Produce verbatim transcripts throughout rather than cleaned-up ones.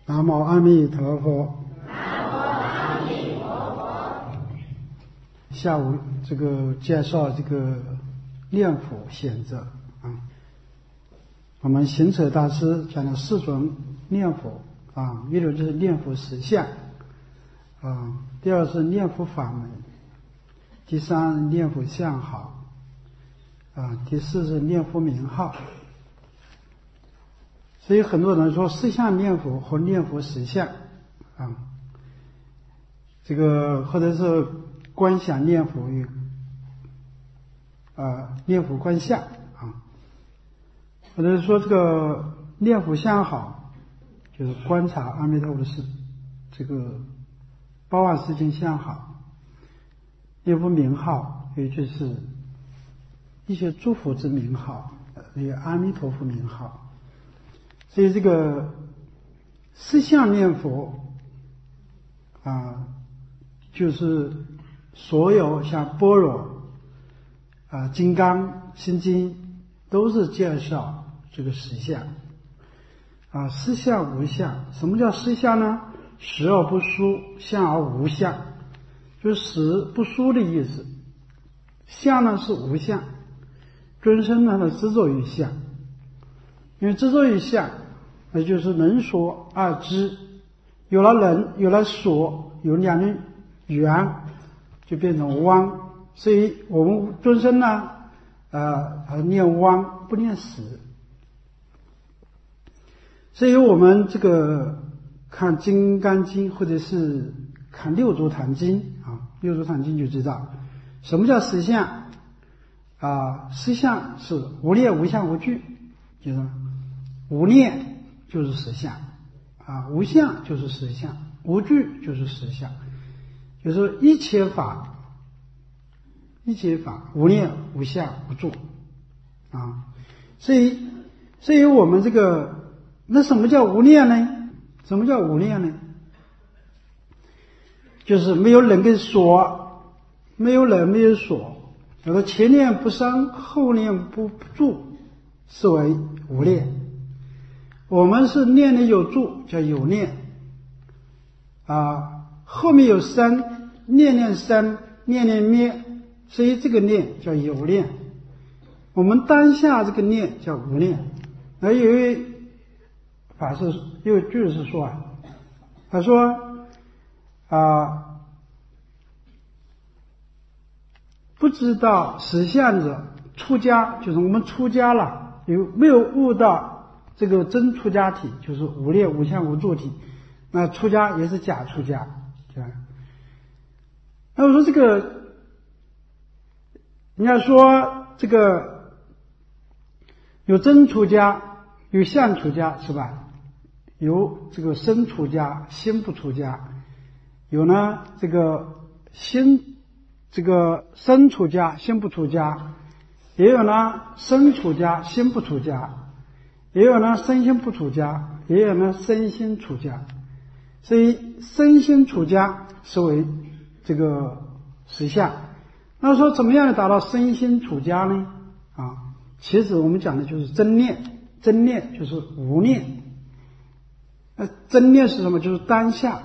南无阿弥陀佛。 南无阿弥陀佛。 下午这个介绍这个念佛显则啊，我们行者大师讲了四种念佛啊，一种就是念佛实相啊，第二是念佛法门，第三念佛相好啊，第四是念佛名号。所以很多人说实相念佛和念佛实相啊，这个或者是观想念佛与啊念佛观相啊，或者是说这个念佛相好，就是观察阿弥陀佛的事，这个八万四千相好，念佛名号，也就是一些诸佛之名号，有阿弥陀佛名号。所以这个实相念佛啊，就是所有像般若啊、金刚、心经都是介绍这个实相啊，实相无相。什么叫实相呢？实而不殊，相而无相，就是实不殊的意思。相呢是无相，众生呢的执着于相，因为执着于相，那就是能所二知，有了能，有了所，有两个缘，就变成妄。所以我们众生呢，呃，念妄不念实。所以我们这个看《金刚经》或者是看《六祖坛经》啊，《六祖坛经》就知道什么叫实相啊。实相是无念、无相、无惧，就是无念就是实相啊，无相就是实相，无惧就是实相，就是说一切法，一切法无念、无相、无住啊。所以，所以我们这个，那什么叫无念呢？什么叫无念呢？就是没有人跟所，没有人没有所，叫做前念不生，后念不住，是为无念。我们是念里有住，叫有念啊，后面有生，念念生，念念灭，所以这个念叫有念。我们当下这个念叫无念。而有一位法师又就是说啊，他说啊，不知道实相者出家，就是我们出家了，有没有悟到这个真出家体，就是无念、无相、无住体，那出家也是假出家，对吧？那我说这个，你要说这个有真出家，有相出家，是吧？有这个身出家，心不出家；有呢这个心这个身出家，心不出家；也有呢身出家，心不出家。也有呢身心不出家，也有呢身心出家。所以身心出家是为这个实相。那说怎么样达到身心出家呢？啊，其实我们讲的就是真念，真念就是无念。那真念是什么？就是当下。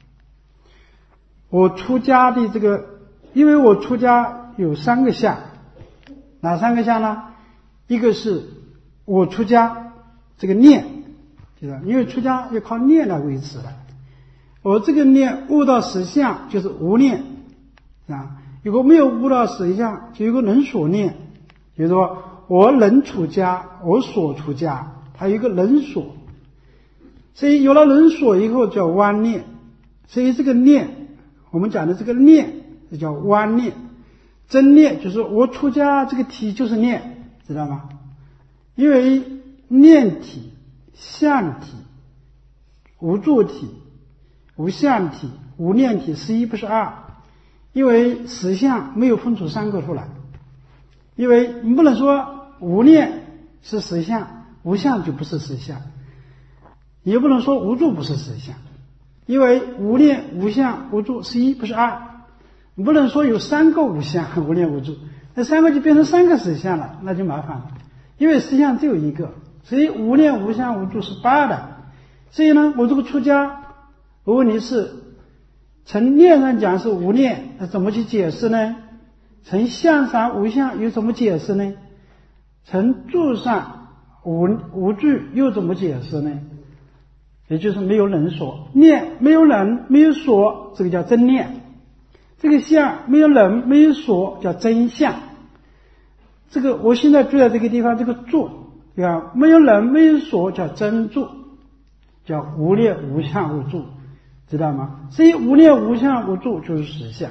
我出家的这个，因为我出家有三个相，哪三个相呢？一个是我出家这个念，就是因为出家要靠念来维持的。我这个念悟到实相就是无念啊，如果没有悟到实相，就有个能所念，就是说我能出家，我所出家，它有一个能所。所以有了能所以后叫妄念，所以这个念，我们讲的这个念就叫妄念。真念就是我出家这个体就是念，知道吗？因为念体、相体、无住体、无相体、无念体，十一不是二。因为实相没有分出三个出来，因为你不能说无念是实相，无相就不是实相，也不能说无住不是实相，因为无念、无相、无住，十一不是二。你不能说有三个无相、无念、无住，那三个就变成三个实相了，那就麻烦了。因为实相只有一个，所以无念、无相、无住是八的， 所以呢，我这个出家，我问题是从念上讲是无念，那怎么去解释呢？从相上无相又怎么解释呢？从住上无无住又怎么解释呢？也就是没有人所，念没有人没有所，这个叫真念；这个相没有人没有所，叫真相。这个我现在住在这个地方，这个住，对吧？没有人没有所，叫真住，叫无念无相无住，知道吗？所以无念无相无住就是实相，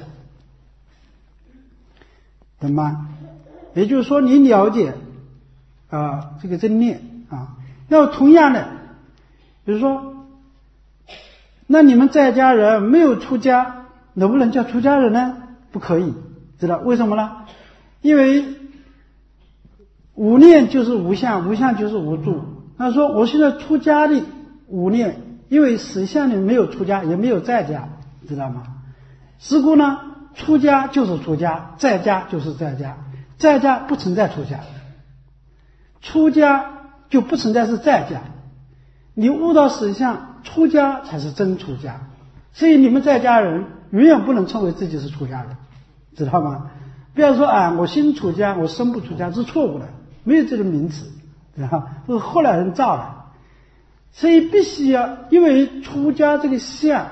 懂吗？也就是说，你了解啊、呃、这个真念啊。那同样的，比如说，那你们在家人没有出家，能不能叫出家人呢？不可以，知道为什么呢？因为无念就是无相，无相就是无住。那说我现在出家的无念，因为实相里没有出家，也没有在家，知道吗？是故呢，出家就是出家，在家就是在家，在家不存在出家，出家就不存在是在家。你悟到实相，出家才是真出家。所以你们在家人永远不能称为自己是出家人，知道吗？不要说啊，我心出家，我身不出家，这是错误的，没有这个名词，知道吗？这是后来人造的。所以必须要，因为出家这个相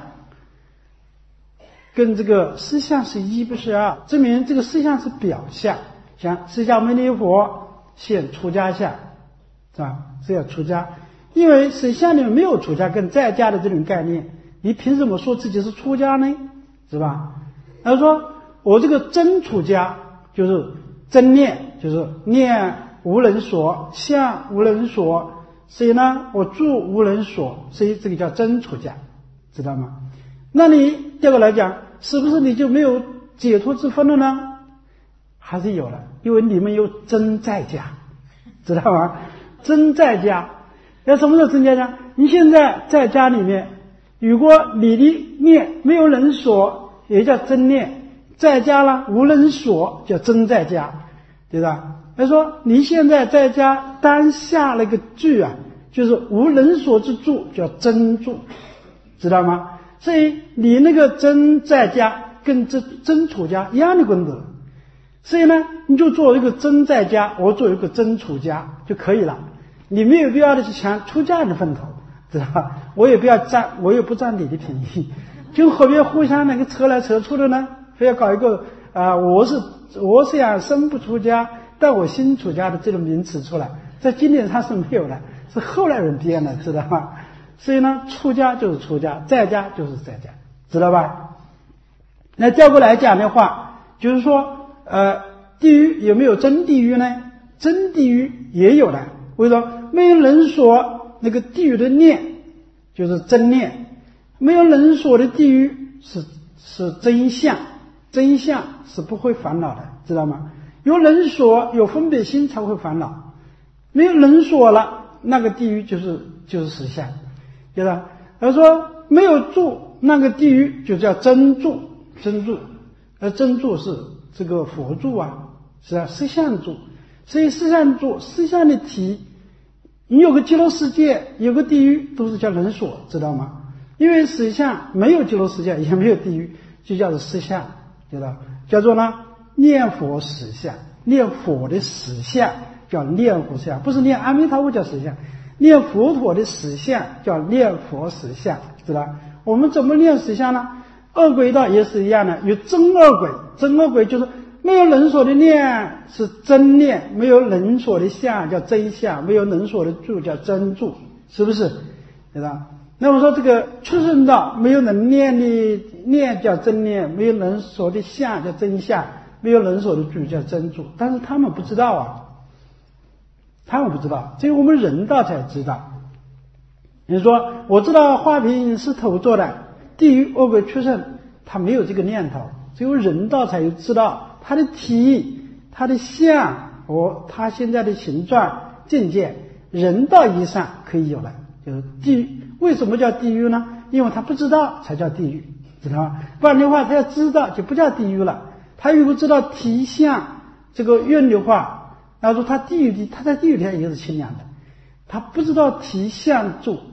跟这个实相是一不是二，证明这个实相是表象。像释迦牟尼佛现出家相，是吧？是要出家，因为实相里面没有出家跟在家的这种概念，你凭什么说自己是出家呢？是吧？他说我这个真出家就是真念，就是念无人所，相无人所，所以呢我住无人所，所以这个叫真出家，知道吗？那你第二个来讲，是不是你就没有解脱之分了呢？还是有了，因为你们有真在家，知道吗？真在家，那什么叫真在家？你现在在家里面，如果你的念没有人所，也叫真念，在家了无人所，叫真在家，对吧？他说你现在在家当下那个住啊，就是无人所之住，叫真住，知道吗？所以你那个真在家跟这真出家一样的功德，所以呢你就做一个真在家，我做一个真出家就可以了。你没有必要的去抢出家人的风头，知道吧？我也不要占，我也不占你的便宜，就何必互相那个扯来扯去的呢？非要搞一个啊、呃，我是我虽然身不出家，但我心出家的这种名词出来，在经典上是没有的，是后来人编的，知道吗？所以呢，出家就是出家，在家就是在家，知道吧？那调过来讲的话，就是说，呃，地狱有没有真地狱呢？真地狱也有的。为什么？没有人所那个地狱的念就是真念，没有人所的地狱是是真相，真相是不会烦恼的，知道吗？有人所有分别心才会烦恼，没有人所了，那个地狱就是就是实相，对吧？他说没有住，那个地狱就叫真住，真住，而真住是这个佛住啊，是啊，实相住。所以实相住，实相的体，你有个极乐世界，有个地狱，都是叫人所，知道吗？因为实相没有极乐世界，也没有地狱，就叫做实相，知道？叫做呢念佛实相，念佛的实相叫念佛实相，不是念阿弥陀佛叫实相，念佛陀的实相叫念佛实相，知道？我们怎么念实相呢？恶鬼道也是一样的，有真恶鬼，真恶鬼就是没有人所的念是真念，没有人所的相叫真相，没有人所的住叫真住，是不是？对吧？那么说这个出生道没有人念的念叫真念，没有人所的相叫真相，没有人所的住叫真住，但是他们不知道啊，他们不知道，只有我们人道才知道。你说我知道花瓶是头做的，地狱恶鬼出生，他没有这个念头，只有人道才有知道他的体，他的相和他现在的形状境界，人道以上可以有了，就是地狱。为什么叫地狱呢？因为他不知道才叫地狱，知道吗？不然的话他要知道就不叫地狱了。他如果知道体相这个愿的话，然后说他地狱的他在地狱里也是清凉的，他不知道体相住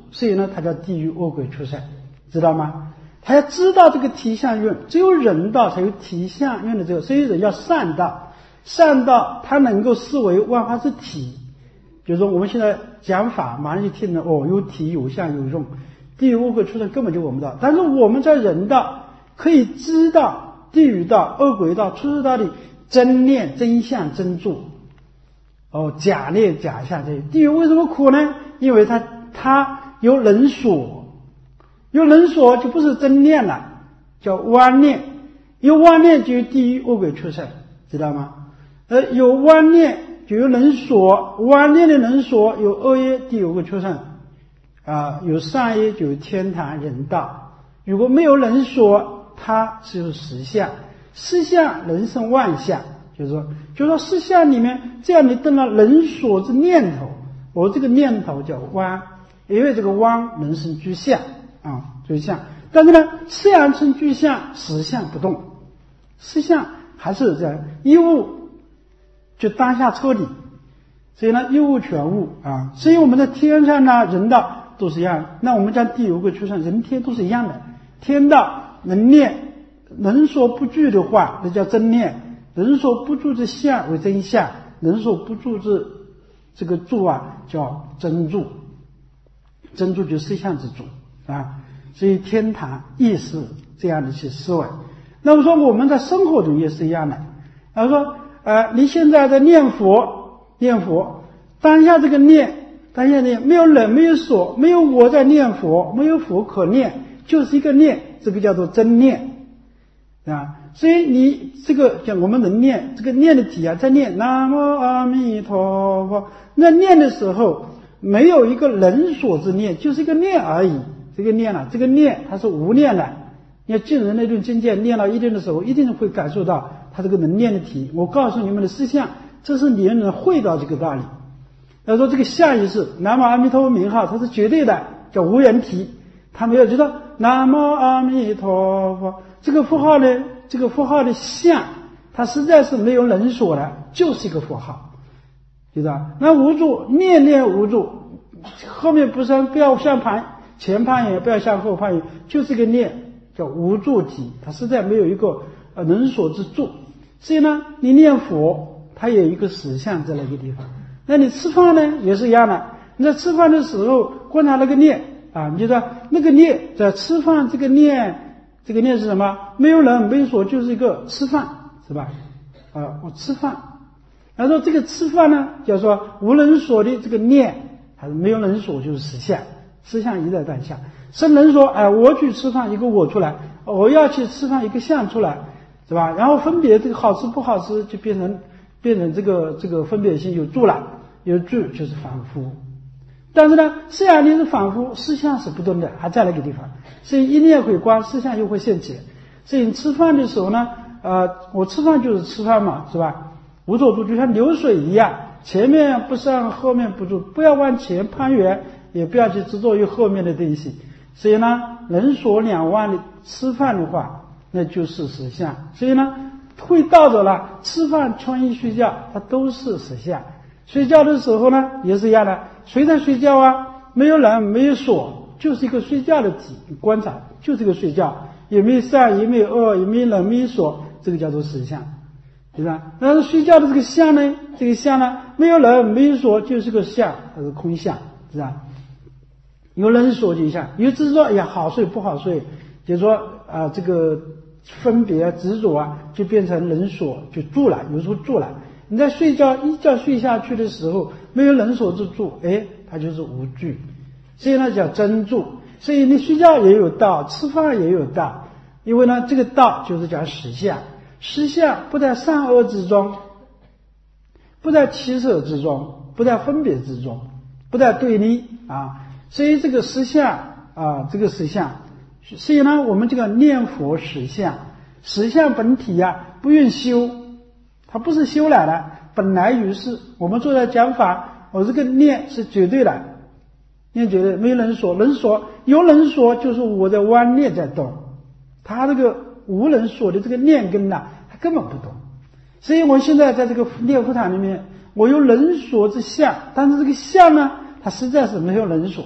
所以呢，它叫地狱恶鬼畜生，知道吗？他要知道这个体相运，只有人道才有体相运的这个，所以人要善道，善道它能够视为万法之体。比如说我们现在讲法，马上就听了哦，有体有相有用，地狱恶鬼畜生根本就闻不到。但是我们在人道可以知道地狱道、恶鬼道、畜生道里真念、真相、真住。哦，假念假相这些。地狱为什么苦呢？因为它它有人所，有人所就不是真念了，叫妄念。有妄念就有地狱恶鬼畜生，知道吗？呃，有妄念就有人所，妄念的人所有恶业地狱恶鬼畜生啊，有善业就有天堂人道。如果没有人所，它只有实相，实相人生万象。就是说，就是说，实相里面，这样你得了人所之念头，我这个念头叫妄，因为这个妄能生具相啊，具相。但是呢，实相成具相，实相不动，实相还是这样，一物就当下彻底，所以呢，一物全物啊。所以我们在天上呢，人道都是一样的。那我们讲地狱恶鬼畜生，人天都是一样的。天道能念，人所不具的话，那叫真念。人所不住之相为真相，人所不住之这个住啊，叫真住。真住就是实相之住啊。所以天堂亦是这样的一些思维。那么说我们在生活中也是一样的。他说，呃，你现在在念佛，念佛，当下这个念，当下念，没有人，没有所，没有我在念佛，没有佛可念，就是一个念，这个叫做真念啊。所以你这个讲我们能念这个念的体啊，在念南无阿弥陀佛，那念的时候没有一个人所之念，就是一个念而已。这个念啊，这个念它是无念的。你要进入那种境界，念到一定的时候，一定会感受到它这个能念的体。我告诉你们的思想，这是你能会到这个道理。他说这个下意识南无阿弥陀佛名号，它是绝对的，叫无人体。他没有觉得南无阿弥陀佛这个符号呢，这个符号的相，它实在是没有人所的，就是一个符号，知道吧？那无助，念念无助，后面不是不要向旁前攀也不要向后攀也，就是个念，叫无助体，它实在没有一个呃人所之助。所以呢，你念佛，它有一个实相在那个地方。那你吃饭呢，也是一样的。你在吃饭的时候观察那个念啊，你就说那个念在吃饭，这个念。这个念是什么？没有人没有所，就是一个吃饭，是吧？啊，我吃饭。然后说这个吃饭呢，叫做无人所的这个念，还是没有人所，就是实相，实相一在当下。生人说，哎，我去吃饭，一个我出来；我要去吃饭，一个相出来，是吧？然后分别这个好吃不好吃，就变成变成这个这个分别心有住了，有住就是反复。但是呢，实相力是反复，实相是不动的，还在那个地方。所以一念会观，实相又会现起。所以你吃饭的时候呢，呃，我吃饭就是吃饭嘛，是吧？无所住，就像流水一样，前面不上，后面不住，不要往前攀援，也不要去执着于后面的东西。所以呢，人所两忘的吃饭的话，那就是实相。所以呢，会倒着了，吃饭、穿衣、睡觉，它都是实相。睡觉的时候呢，也是一样的。谁在睡觉啊？没有人，没有所，就是一个睡觉的体。观察就是一个睡觉，也没有善，也没有恶，也没有人，没有所，这个叫做实相，对吧？但是睡觉的这个相呢，这个相呢，没有人，没有所，就是个相，它是空相，是吧？有人所就相，有执着，哎呀，好睡不好睡，就是说啊、呃，这个分别执着啊，就变成人所，就住了，有时候住了。你在睡觉一觉睡下去的时候，没有人所之住，哎，它就是无惧，所以呢叫真住。所以你睡觉也有道，吃饭也有道，因为呢这个道就是讲实相，实相不在善恶之中，不在起舍之中，不在分别之中，不在对立啊。所以这个实相啊，这个实相，所以呢我们这个念佛实相，实相本体呀、啊，不用修。它不是修来的，本来于是。我们做的讲法，我这个念是绝对的，念绝对，没有人所，人所有人所就是我的妄念在动，他这个无人所的这个念根呐、啊，他根本不动。所以我现在在这个念佛堂里面，我有人所之相，但是这个相呢，它实在是没有人所，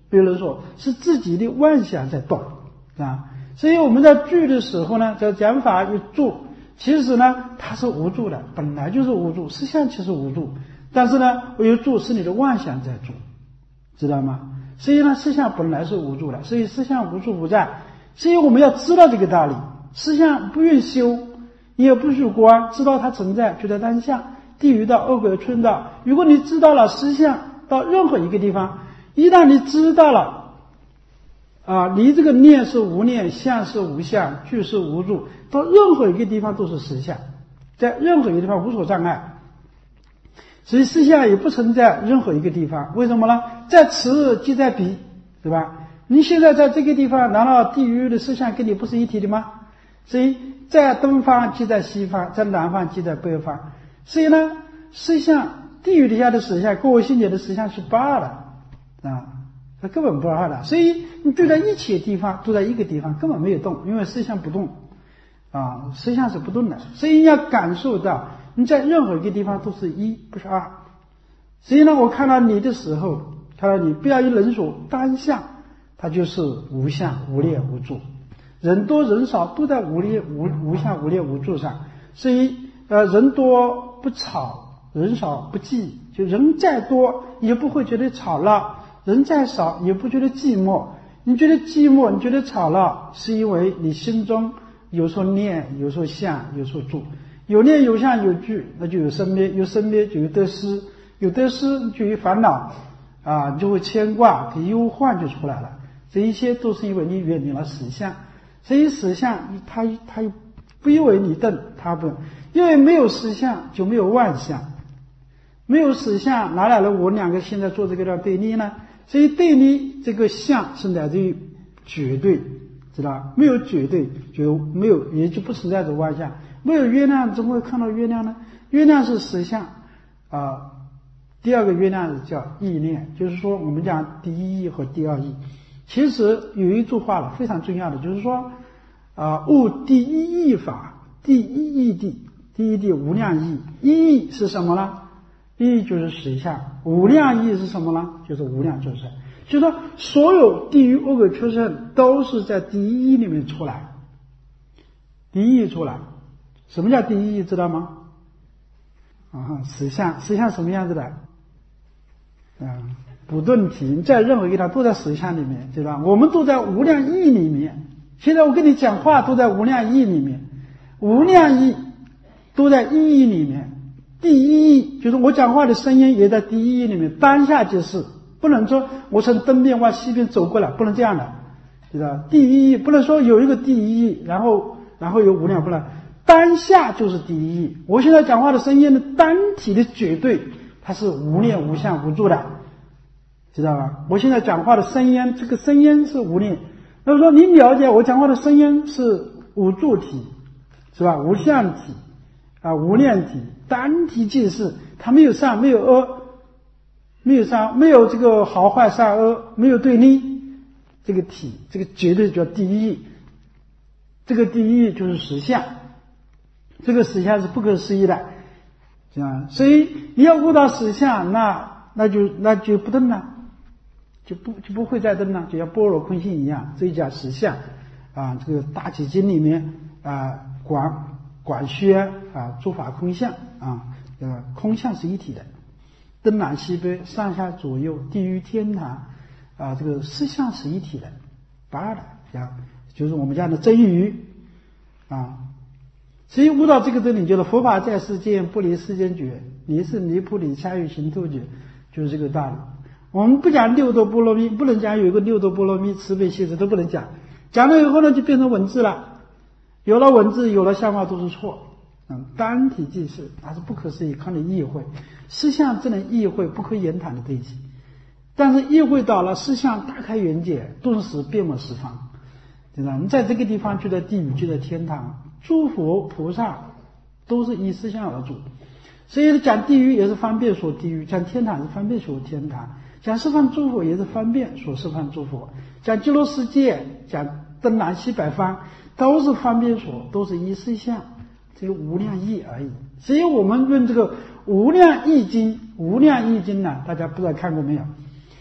比如说是自己的妄想在动啊。所以我们在住的时候呢，在讲法一住，其实呢它是无助的，本来就是无助，实相其实无助，但是呢我有住是你的妄想在住，知道吗？所以呢实相本来是无助的，所以实相无处不在。所以我们要知道这个道理，实相不用修，也不许观，知道它存在就在当下。地狱道、恶鬼春道，如果你知道了实相，到任何一个地方，一旦你知道了啊，你这个念是无念，相是无相，住是无住，到任何一个地方都是实相，在任何一个地方无所障碍。所以实相也不存在任何一个地方，为什么呢？在此即在彼，对吧？你现在在这个地方，难道地狱的实相跟你不是一体的吗？所以在东方即在西方，在南方即在北方。所以呢，实相地狱底下的实相，各位心界的实相是不二的啊，它根本不二的。所以你住在一切地方，住在一个地方，根本没有动，因为实相不动啊，实相是不动的。所以你要感受到你在任何一个地方都是一，不是二。所以呢，我看到你的时候，看到你不要以人所当下，它就是无相、无念、无住。人多人少都在无念、无无相、无念、无住上。所以呃，人多不吵，人少不寂，就人再多也不会觉得吵闹，人再少也不觉得寂寞。你觉得寂寞，你觉得吵闹，是因为你心中有所念，有所相，有所住。有念有相有住，那就有生灭，有生灭就有得失，有得失就有烦恼啊，你就会牵挂，忧患就出来了。这一切都是因为你远离了实相。所以实相它它不因为你动，它不，因为没有实相就没有妄想，没有实相哪来了我两个现在做这个叫对立呢？所以对立这个相是来自于绝对，知道吧？没有绝对就没有，也就不存在着妄想。没有月亮怎么会看到月亮呢？月亮是实相啊。第二个月亮叫意念，就是说我们讲第一义和第二义。其实有一句话了非常重要的，就是说啊，悟第一义法，第一义谛，第一谛无量义。一义是什么呢？一义就是实相，无量义是什么呢？就是无量众生。就是说所有地狱恶鬼畜生都是在第一义里面出来，第一义出来。什么叫第一义知道吗？啊，实相，实相什么样子的？啊，不顿体，在任何一个地方都在实相里面，对吧？我们都在无量义里面。现在我跟你讲话都在无量义里面，无量义都在意义里面。第一义就是我讲话的声音也在第一义里面，当下即是，不能说我从东边往西边走过来，不能这样的，对吧？第一义不能说有一个第一义，然后然后有无量，不能。当下就是第一义。我现在讲话的声音的单体的绝对，它是无念无相无住的，知道吧？我现在讲话的声音，这个声音是无念。那么说你了解我讲话的声音是无住体，是吧？无相体啊，无念体，单体即是，它没有善，没有恶，没有善，没有这个好坏善恶，没有对立，这个体，这个绝对叫第一义。这个第一义就是实相。这个实相是不可思议的，这样，所以你要悟到实相，那那就那就不动了，就不就不会再动了，就像般若空性一样，这一讲实相啊，这个大体经里面啊，广广宣啊，诸法空相啊，呃，空相是一体的，东南西北、上下左右、地狱天堂啊，这个实相是一体的，不二的，啊，就是我们讲的真语啊。所以悟到这个真理，就是佛法在世间，不离世间觉，离是离不离参与行度觉，就是这个道理。我们不讲六度波罗蜜，不能讲有一个六度波罗蜜慈悲喜舍都不能讲，讲了以后呢就变成文字了，有了文字有了相貌都是错。嗯，单体即是，它是不可思议，靠你意会，实相只能意会，不可言谈的对境。但是意会到了，实相大开眼界，顿时遍满十方，对吧？你在这个地方就在地狱，就在天堂。诸佛菩萨都是依实相而住，所以讲地狱也是方便说地狱，讲天堂是方便说天堂，讲十方诸佛也是方便说十方诸佛，讲极乐世界，讲东南西北方都是方便说，都是依实相，这个无量义而已。所以我们论这个无量义经，无量义经呢，大家不知道看过没有？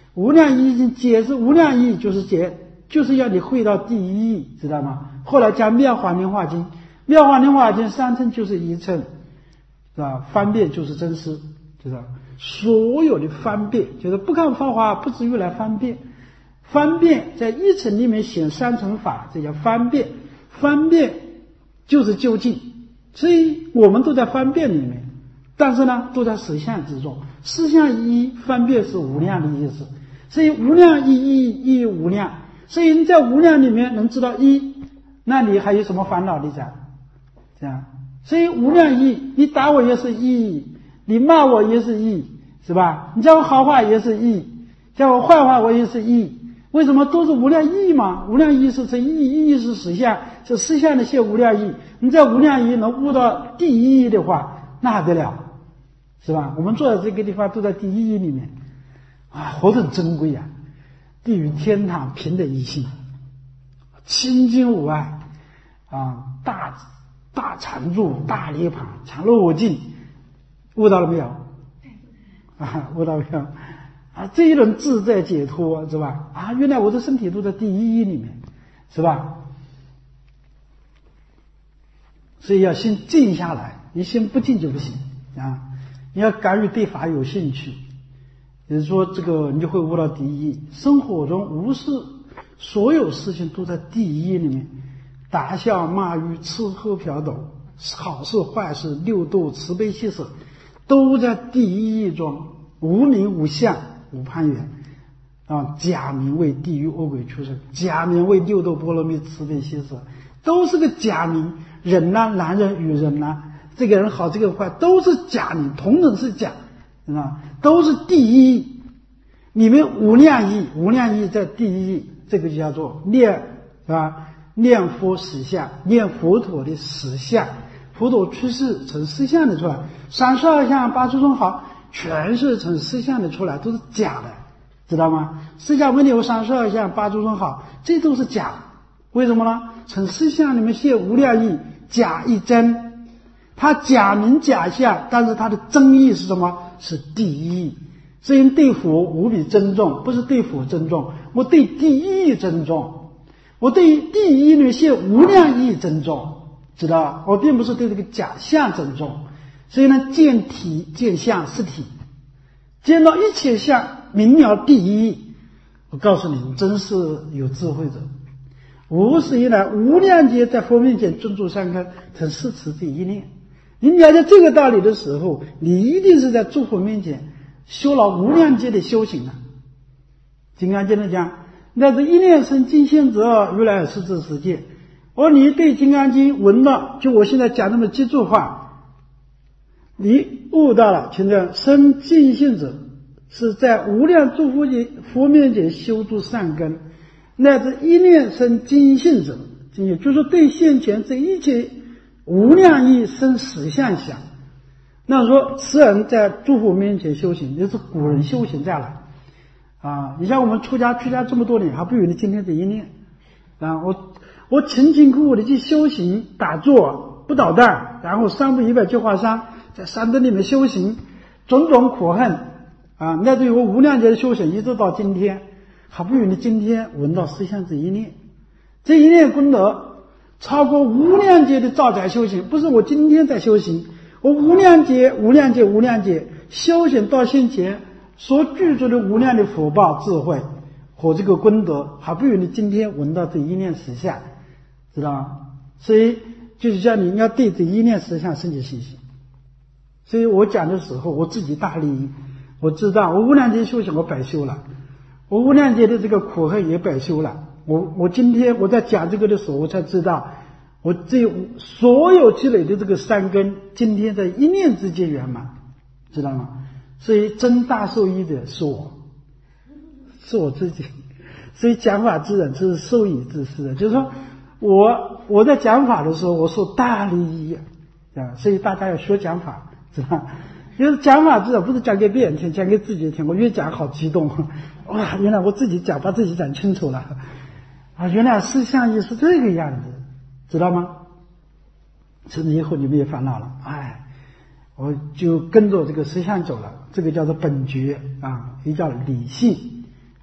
无量义已经解释无量义就是解，就是要你会到第一义，知道吗？后来讲妙法莲华经，妙法莲华经三乘就是一乘，是吧？方便就是真实，知道？所有的方便就是不看方法，不至于来方便。方便在一乘里面显三乘法，这叫方便。方便就是究竟，所以我们都在方便里面，但是呢，都在实相之中。实相一方便是无量的意思，所以无量一一一无量。所以你在无量里面能知道一，那你还有什么烦恼的讲？这样，所以无量一，你打我也是一，你骂我也是一，是吧？你叫我好话也是一，叫我坏话我也是一。为什么都是无量义嘛？无量义是成义，义是实相，是实相的现无量义。你在无量义能悟到第一义的话，那还得了，是吧？我们坐在这个地方都在第一义里面啊，何等珍贵啊！地狱天堂平等一心，清净无碍啊，大大常住，大涅槃，常乐我净，悟到了没有？啊，悟到没有？啊，这一轮自在解脱，是吧？啊，原来我的身体都在第一义里面，是吧？所以要先静下来，你先不静就不行啊！你要敢于对法有兴趣，也就是说，这个你就会悟到第一义。生活中无事，所有事情都在第一义里面，打笑骂语、吃喝嫖斗，好事坏事、六度慈悲喜舍，都在第一义中，无名无相。无攀缘啊，假名为地狱恶鬼畜生，假名为六度波罗蜜慈悲喜舍，都是个假名。人呐、啊，男人与人呐、啊，这个人好，这个坏，都是假名，同等是假，啊，都是第一义。你们无量义，无量义在第一义，这个就叫做念，是吧？念佛实相，念佛陀的实相，佛陀出世成实相的出来，三十二相八诸种好。全是成实相的出来，都是假的，知道吗？释迦牟尼有三十二相八诸种好，这都是假的。为什么呢？成实相里面现无量义，假一真，它假名假相，但是它的真义是什么？是第一义。所以对佛无比尊重，不是对佛尊重，我对第一义尊重，我对第一义里面现无量义尊重，知道？我并不是对这个假相尊重。所以呢，见体见相是体，见到一切相明了第一义。我告诉你，你真是有智慧者。无始以来，无量劫在佛面前尊住三根，成四持第一念。你了解这个道理的时候，你一定是在诸佛面前修了无量劫的修行了。金刚经里讲，乃至一念生尽现者，如来是智世界。而你对金刚经闻了，就我现在讲那么几句话。你悟到了，现在生尽性者是在无量诸佛界佛面前修诸善根，乃至一念生尽性者，也就是说对现前这一切无量义生实相想。那说此人在诸佛面前修行，也是古人修行下来啊。你像我们出家出家这么多年，还不如你今天这一念啊。我我勤勤苦苦的去修行打坐不捣蛋，然后三不一百句话三。在山洞里面修行，种种苦恨啊，那对我无量劫的修行，一直到今天，还不如你今天闻到实相这一念，这一念功德超过无量劫的造载修行。不是我今天在修行，我无量劫、无量劫、无量劫修行到现前所具足的无量的福报、智慧和这个功德，还不如你今天闻到这一念实相，知道吗？所以就是叫你要对这一念实相升起信心。所以我讲的时候，我自己大利益，我知道我无量劫修行我白修了，我无量劫的这个苦恨也白修了。我我今天我在讲这个的时候，我才知道我这所有积累的这个善根，今天在一念之间圆满，知道吗？所以真大受益者是我，是我自己。所以讲法之人，这是受益之事的，就是说我我在讲法的时候，我受大利益啊，所以大家要学讲法。是吧？因为讲法知道不是讲给别人听，讲给自己听。我越讲好激动，哇！原来我自己讲，把自己讲清楚了啊！原来实相义是这个样子，知道吗？从此以后你没有烦恼了，哎，我就跟着这个实相走了。这个叫做本觉啊，也叫理性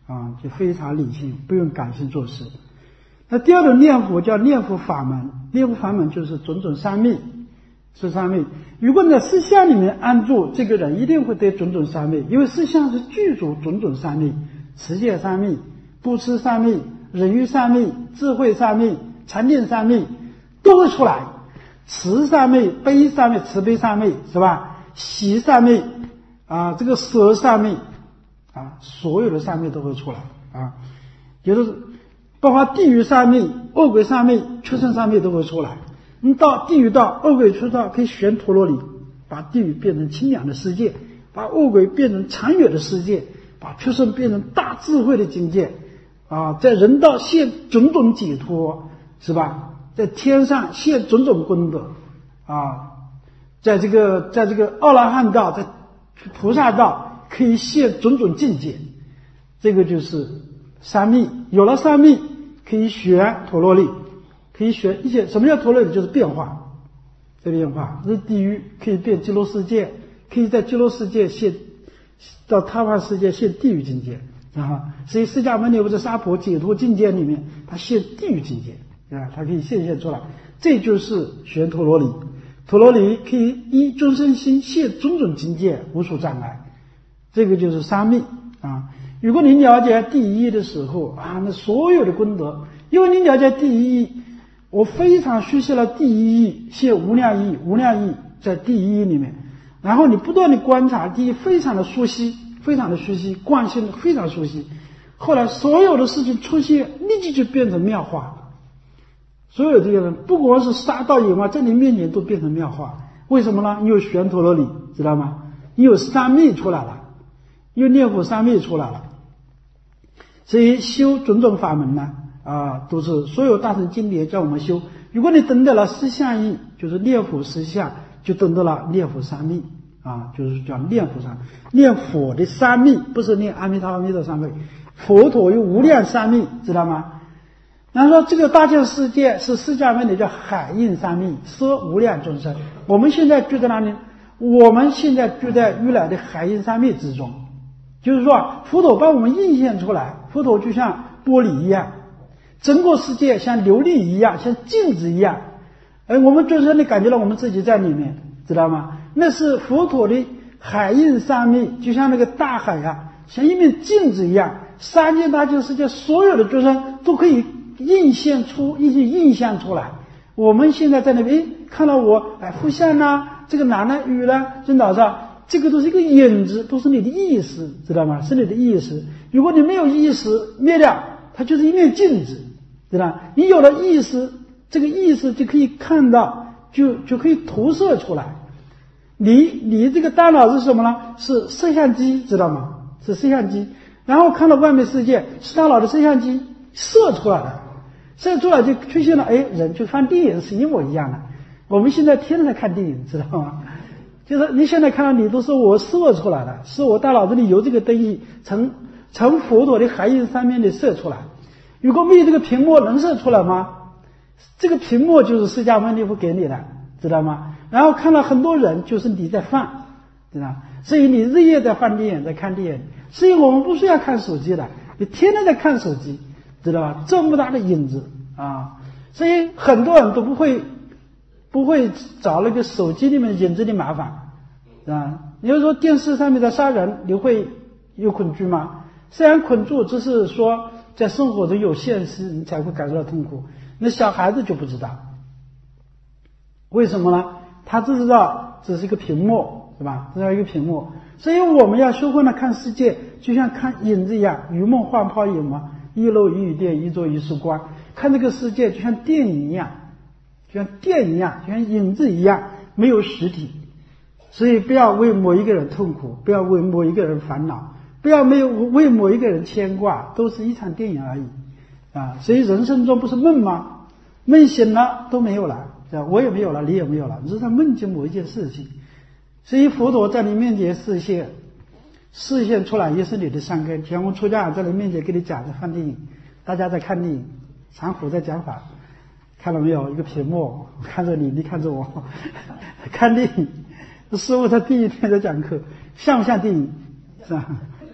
啊，就非常理性，不用感性做事。那第二种念佛叫念佛法门，念佛法门就是种种三昧，是三昧。如果你在思想里面安住，这个人一定会得种种三昧，因为思想是具足种种三昧，持戒三昧、布施三昧、忍辱三昧、智慧三昧、禅定三昧都会出来。慈三昧、悲三昧、慈悲三昧是吧？喜三昧啊，这个舍三昧啊，所有的三昧都会出来啊，也就是包括地狱三昧、恶鬼三昧、畜生三昧都会出来。你到地狱道、恶鬼畜道可以旋陀罗尼，把地狱变成清凉的世界，把恶鬼变成长远的世界，把畜生变成大智慧的境界啊，在人道现种种解脱是吧？在天上现种种功德啊，在这个在这个阿罗汉道、在菩萨道可以现种种境界，这个就是三昧。有了三昧，可以学陀罗尼，可以学一些。什么叫陀罗尼？就是变化，这变化是地狱可以变极乐世界，可以在极乐世界现到他方世界现地狱境界啊。所以释迦牟尼佛在娑婆解脱境界里面，他现地狱境界啊，他可以现现出来。这就是学陀罗尼。陀罗尼可以依众生心现种种境界，无数障碍。这个就是三昧啊。如果你了解第一的时候啊，那所有的功德，因为你了解第一，我非常学习了第一义，现无量义，无量义在第一义里面，然后你不断的观察第一，非常的熟悉，非常的熟悉，惯性非常熟悉。后来所有的事情出现，立即就变成妙化。所有这些人，不光是杀盗淫妄，在你面前都变成妙化。为什么呢？你有旋陀罗尼，知道吗？你有三昧出来了，又念佛三昧出来了。所以修种种法门呢，啊，都是所有大乘经典叫我们修。如果你等到了四相义，就是念佛实相，就等到了念佛三昧啊，就是叫念佛三昧。念佛的三昧不是念阿弥陀佛的三昧，佛陀有无量三昧，知道吗？然后说这个大千世界是释迦牟尼叫海印三昧，摄无量众生。我们现在住在哪里？我们现在住在如来的海印三昧之中。就是说佛陀把我们映现出来，佛陀就像玻璃一样，整个世界像琉璃一样，像镜子一样，而我们就是你感觉到我们自己在里面，知道吗？那是佛陀的海印三昧，就像那个大海啊，像一面镜子一样，三界大千世界所有的众生都可以映现出一些印象出来。我们现在在那边看到我哎，复相啦，这个男的女的正早上，这个都是一个影子，都是你的意识，知道吗？是你的意识。如果你没有意识，灭掉，它就是一面镜子，知道吗？你有了意识，这个意识就可以看到，就就可以投射出来。你你这个大脑是什么呢？是摄像机，知道吗？是摄像机。然后看到外面世界，是大脑的摄像机射出来的，射出来就出现了，哎，人就看电影是一模一样的。我们现在天天在看电影，知道吗？就是你现在看到你都是我射出来的，是我大脑子里有这个灯仪从从佛陀的海印上面的射出来。如果没有这个屏幕能射出来吗？这个屏幕就是释迦牟尼佛给你的，知道吗？然后看了很多人，就是你在放，知道吗？所以你日夜在放电影，在看电影。所以我们不需要看手机的，你天天在看手机，知道吧？这么大的影子啊！所以很多人都不会不会找那个手机里面的影子的麻烦啊。你要说电视上面在杀人，你会有恐惧吗？虽然恐惧只是说在生活中有现实你才会感受到痛苦，那小孩子就不知道。为什么呢？他只知道这是一个屏幕，是吧？这是一个屏幕。所以我们要学会了看世界，就像看影子一样，如梦幻泡影嘛，一露一雨电，一昼一曙光。看这个世界就像电影一样，就像电影一样，就像影子一样，没有实体。所以不要为某一个人痛苦，不要为某一个人烦恼，不要没有为某一个人牵挂，都是一场电影而已啊！所以人生中不是梦吗？梦醒了都没有了，我也没有了，你也没有了，你是在梦见某一件事情。所以佛陀在你面前示现，示现出来也是你的善根。天龙出家在你面前给你讲，在放电影，大家在看电影，常虎在讲法，看到没有？一个屏幕，我看着你，你看着我，看电影。师父他第一天在讲课，像不像电影？是吧？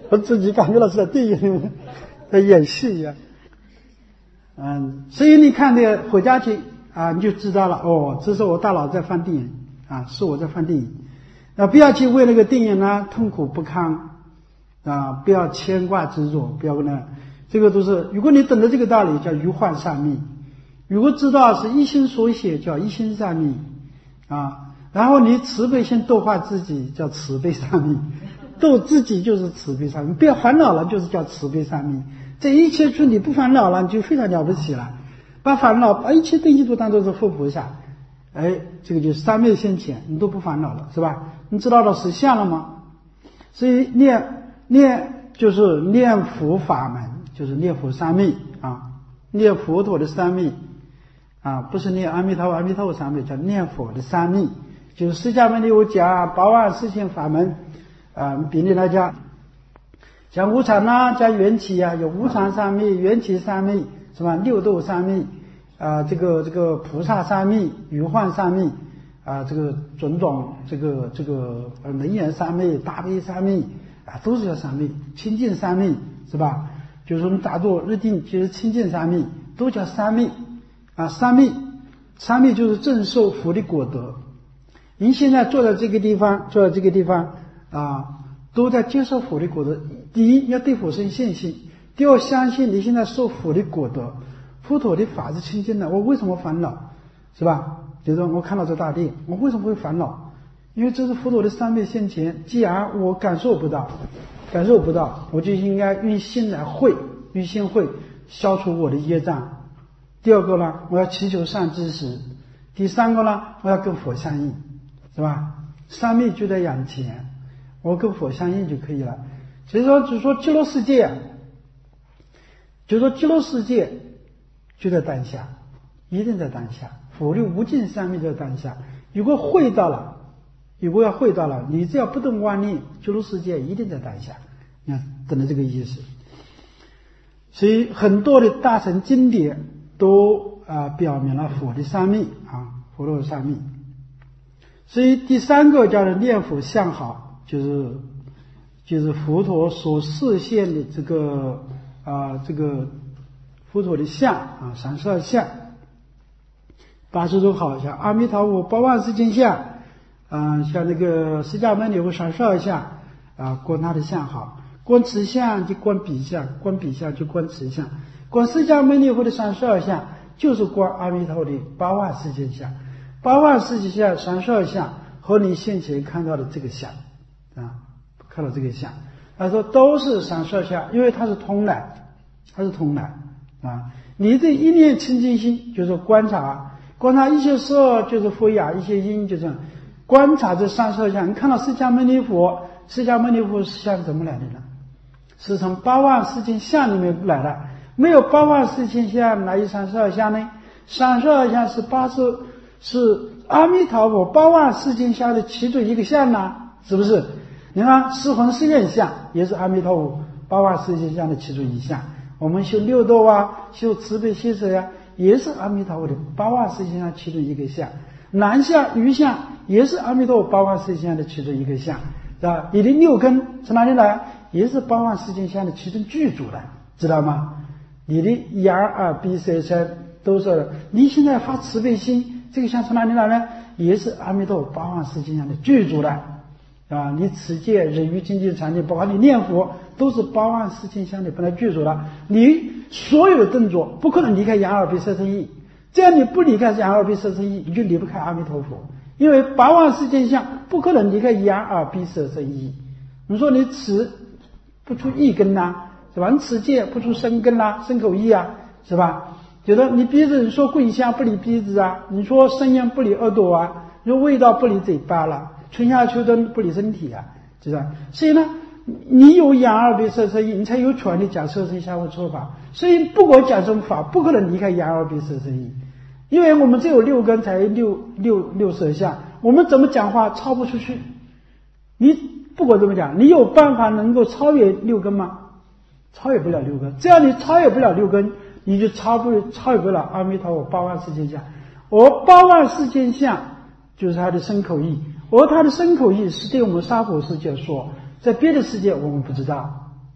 我自己感觉到是在电影里面在演戏一样。嗯，所以你看这个回家去啊，你就知道了哦，这是我大脑在放电影啊，是我在放电影。啊，不要去为那个电影呢痛苦不堪啊，不要牵挂执着，不要跟他，这个都是，如果你懂得这个道理，叫于幻善密；如果知道是一心所写，叫一心善密啊。然后你慈悲心度化自己，叫慈悲善密，度自己就是慈悲善密，不要烦恼了，就是叫慈悲善密。这一切处你不烦恼了，你就非常了不起了。把烦恼把一切东西都当作是佛菩萨，哎，这个就是三昧现前，你都不烦恼了，是吧？你知道了实相了吗？所以念念就是念佛法门，就是念佛三昧啊，念佛陀的三昧啊，不是念阿弥陀佛阿弥陀佛三昧，叫念佛的三昧。就是释迦牟尼佛讲八万四千法门啊，比例来讲，讲无常啊，讲缘起啊，有无常三昧、缘起三昧，是吧？六度三昧啊，这个这个菩萨三昧、于幻三昧啊，这个种种这个这个呃能言三昧、大悲三昧啊，都是叫三昧。清净三昧是吧？就是我们打坐日定，就是清净三昧，都叫三昧啊。三昧，三昧就是正受佛的果德。您现在坐在这个地方，坐在这个地方啊，都在接受佛的果德。第一，要对佛生信心；第二，相信你现在受佛的果德，佛陀的法是清净的。我为什么烦恼？是吧？比如说我看到这大地，我为什么会烦恼？因为这是佛陀的三昧现前。既然我感受不到，感受不到，我就应该用心来会，用心会消除我的业障。第二个呢，我要祈求善知识；第三个呢，我要跟佛相应。是吧？三昧就在眼前，我跟佛相应就可以了。所以说，就说极乐世界，就说极乐世界就在当下，一定在当下。佛的无尽三昧在当下。如果会到了，如果要会到了，你只要不动妄念，极乐世界一定在当下。你看，等着这个意思。所以很多的大乘经典都啊、呃、表明了佛的三昧啊，佛陀的三昧。所以第三个叫做念佛相好，就是就是佛陀所示现的这个啊、呃、这个佛陀的相啊，三十二相，八十种好相，阿弥陀佛八万四千相啊、呃，像那个释迦牟尼佛三十二相啊，观他的相好，观此相就观彼相，观彼相就观此相，观释迦牟尼佛的三十二相就是观阿弥陀佛的八万四千相。八万四千相、三十二相和你现前看到的这个相啊，看到这个相，他说都是三十二相，因为它是通来，它是通来啊。你这一念清净心，就是观察，观察一切事就是佛雅，一切因就是观察这三十二相。你看到释迦牟尼佛，释迦牟尼佛相怎么来的呢？是从八万四千相里面来的，没有八万四千相，哪有三十二相呢？三十二相是八十。是阿弥陀佛八万四千相的其中一个相呢，是不是？你看四弘誓愿相也是阿弥陀佛八万四千相的其中一项。我们修六度啊，修慈悲喜舍呀，也是阿弥陀佛的八万四千相其中一个相。南相、余相也是阿弥陀佛八万四千相的其中一个相，是吧？你的六根从哪里来？也是八万四千相的其中具足的，知道吗？你的眼耳鼻舌身都是，你现在发慈悲心。这个相从哪里来呢？也是阿弥陀佛八万四千相的具足的啊！你持戒、忍辱、精进、禅定，包括你念佛，都是八万四千相的本来具足的。你所有的动作不可能离开眼耳鼻舌身意，这样你不离开眼耳鼻舌身意，你就离不开阿弥陀佛。因为八万四千相不可能离开眼耳鼻舌身意。你说你持不出意根呐、啊，是吧？你持戒不出身根呐、啊，身口意啊，是吧？觉得你鼻子，你说桂香不离鼻子啊，你说声音不离耳朵啊，你说味道不离嘴巴了，春夏秋冬不离身体啊，是吧？所以呢，你有眼耳鼻舌身意，你才有权利讲色声香味触法。所以不管讲什么法，不可能离开眼耳鼻舌身意，因为我们只有六根才六六六色相，我们怎么讲话超不出去？你不管怎么讲，你有办法能够超越六根吗？超越不了六根。只要你超越不了六根，你就超不超越不了阿弥陀佛八万四千相。而八万四千相就是他的身口意，而他的身口意是对我们娑婆世界说，在别的世界我们不知道，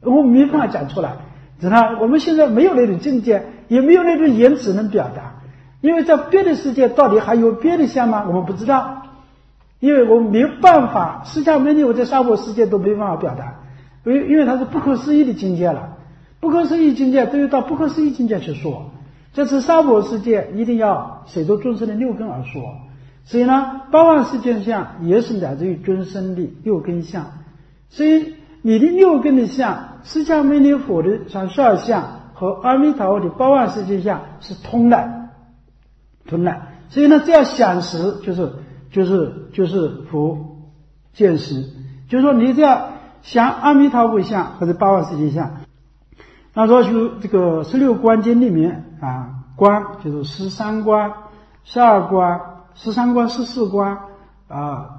我们没办法讲出来，知道？我们现在没有那种境界，也没有那种言辞能表达，因为在别的世界到底还有别的相吗？我们不知道，因为我们没有办法，释迦牟尼佛在娑婆世界都没办法表达，因为因为它是不可思议的境界了，不可思议境界都要到不可思议境界去说。这次娑婆世界一定要随着众生的六根而说，所以呢，八万四千相也是来自于众生的六根相，所以你的六根的相，释迦牟尼佛的三十二相和阿弥陀佛的八万四千相是通的，通的。所以呢，这要想实，就是就是就是佛见实，就是说你这要想阿弥陀佛相或者八万四千相。那说就这个十六观经里面啊，观就是十三观、十二观、十三观、十四观啊，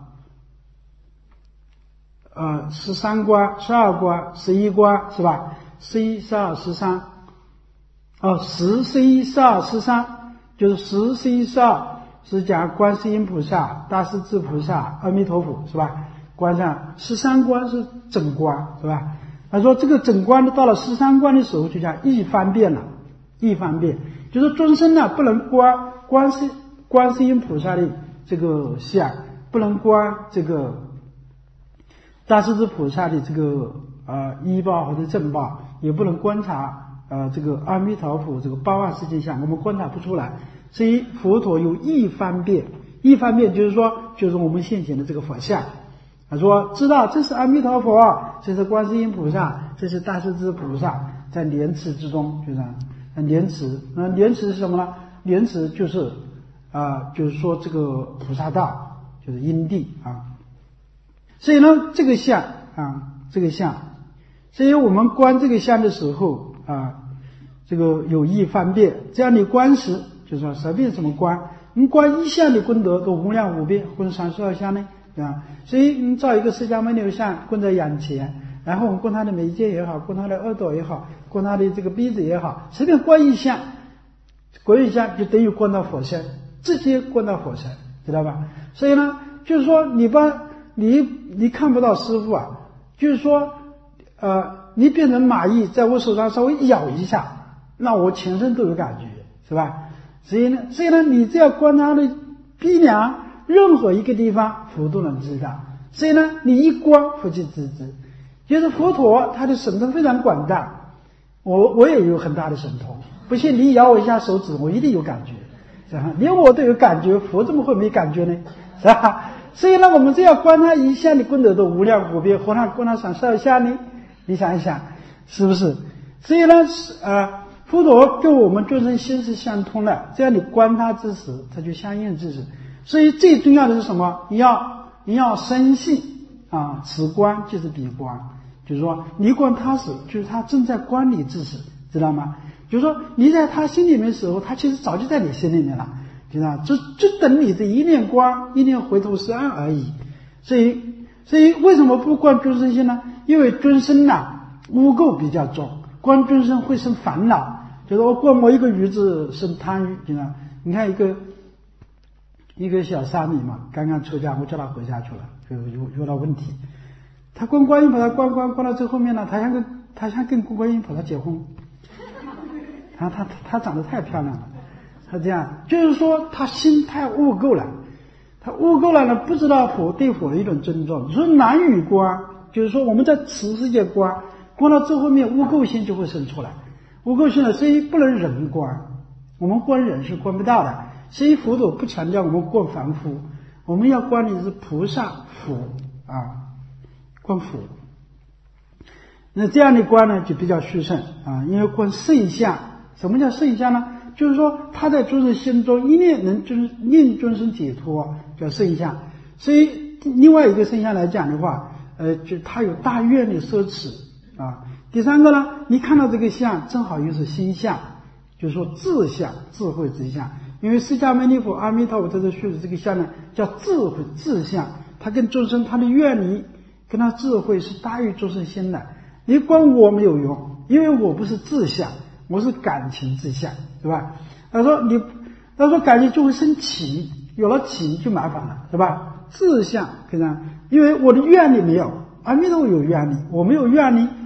呃，十三观、十二观、十一观是吧？十一、十二、十三，哦，十、十一、十二、十三，就是十、十一、十二是讲观世音菩萨、大势至菩萨、阿弥陀佛是吧？观上十三观是整观是吧？他说这个整观的到了十三观的时候，就叫一方便了，一方便，就是众生呢不能观观世观世音菩萨的这个相，不能观这个大势至菩萨的这个呃依报或者正报，也不能观察呃这个阿弥陀佛这个八万四千相，我们观察不出来。所以佛陀有一方便，一方便就是说就是我们现前的这个佛像。他说知道这是阿弥陀佛，这是观世音菩萨，这是大势至菩萨，在莲池之中，就是莲池。那莲池是什么呢？莲池就是啊、呃，就是说这个菩萨道，就是因地啊。所以呢，这个相啊，这个相，所以我们观这个相的时候啊，这个有意方便。这样你观时，就说随便怎么观，你观一相的功德都无量无边，观三十二相呢。啊，所以你造一个释迦牟尼佛像供在眼前，然后我们观他的眉间也好，观他的耳朵也好，观他的这个鼻子也好，随便观一相，观一相就等于观到佛身，直接观到佛身，知道吧？所以呢，就是说你把你你看不到师父啊，就是说呃，你变成蚂蚁在我手上稍微咬一下，那我全身都有感觉，是吧？所以呢，所以呢，你只要观他的鼻梁。任何一个地方佛都能知道，所以呢，你一观佛就知之。就是佛陀他的神通非常广大，我我也有很大的神通，不信你咬我一下手指，我一定有感觉，是吧？连我都有感觉，佛怎么会没感觉呢？是吧？所以呢，我们只要观他一相的功德都无量无边，何况观他三十二相呢？你想一想，是不是？所以呢，呃，佛陀跟我们众生心是相通的，这样你观他之时，他就相应之时。所以最重要的是什么？你要你要深信啊，此观就是彼观，就是说你观他时，就是他正在观你之时，知道吗？就是说你在他心里面的时候，他其实早就在你心里面了，知道吗？就就等你这一念观，一念回头是岸而已。所以所以为什么不观众生心呢？因为众生呐污垢比较重，观众生会生烦恼，就是我观某一个鱼子生贪欲，知道吗？你看一个。一个小沙弥嘛，刚刚出家，我叫他回家去了，就有有了问题。他观观音菩萨，观观观到最后面呢，他想跟他想跟观音菩萨结婚。他他他长得太漂亮了，他这样就是说他心太污垢了，他污垢了呢，不知道佛对佛的一种尊重。所以难与观，就是说我们在此世界观，观到最后面污垢心就会生出来，污垢心呢，所以不能人观，我们观人是观不到的。所以佛陀不强调我们观凡夫，我们要观的是菩萨佛啊，观佛。那这样的观呢就比较殊胜啊，因为观圣相。什么叫圣相呢？就是说他在众生心中一念能就是令众生解脱，叫圣相。所以另外一个圣相来讲的话，呃，就他有大愿的奢侈啊。第三个呢，你看到这个相正好又是心相，就是说智相，智慧之相。因为释迦牟尼佛、阿弥陀佛在这叙述这个相呢，叫智慧智相，他跟众生他的愿力跟他智慧是大于众生心的。你观我没有用，因为我不是智相，我是感情之相，是吧？他说你，他说感情就会生情，有了情就麻烦了，是吧？智相可以这样，因为我的愿力没有，阿弥陀佛有愿力，我没有愿力，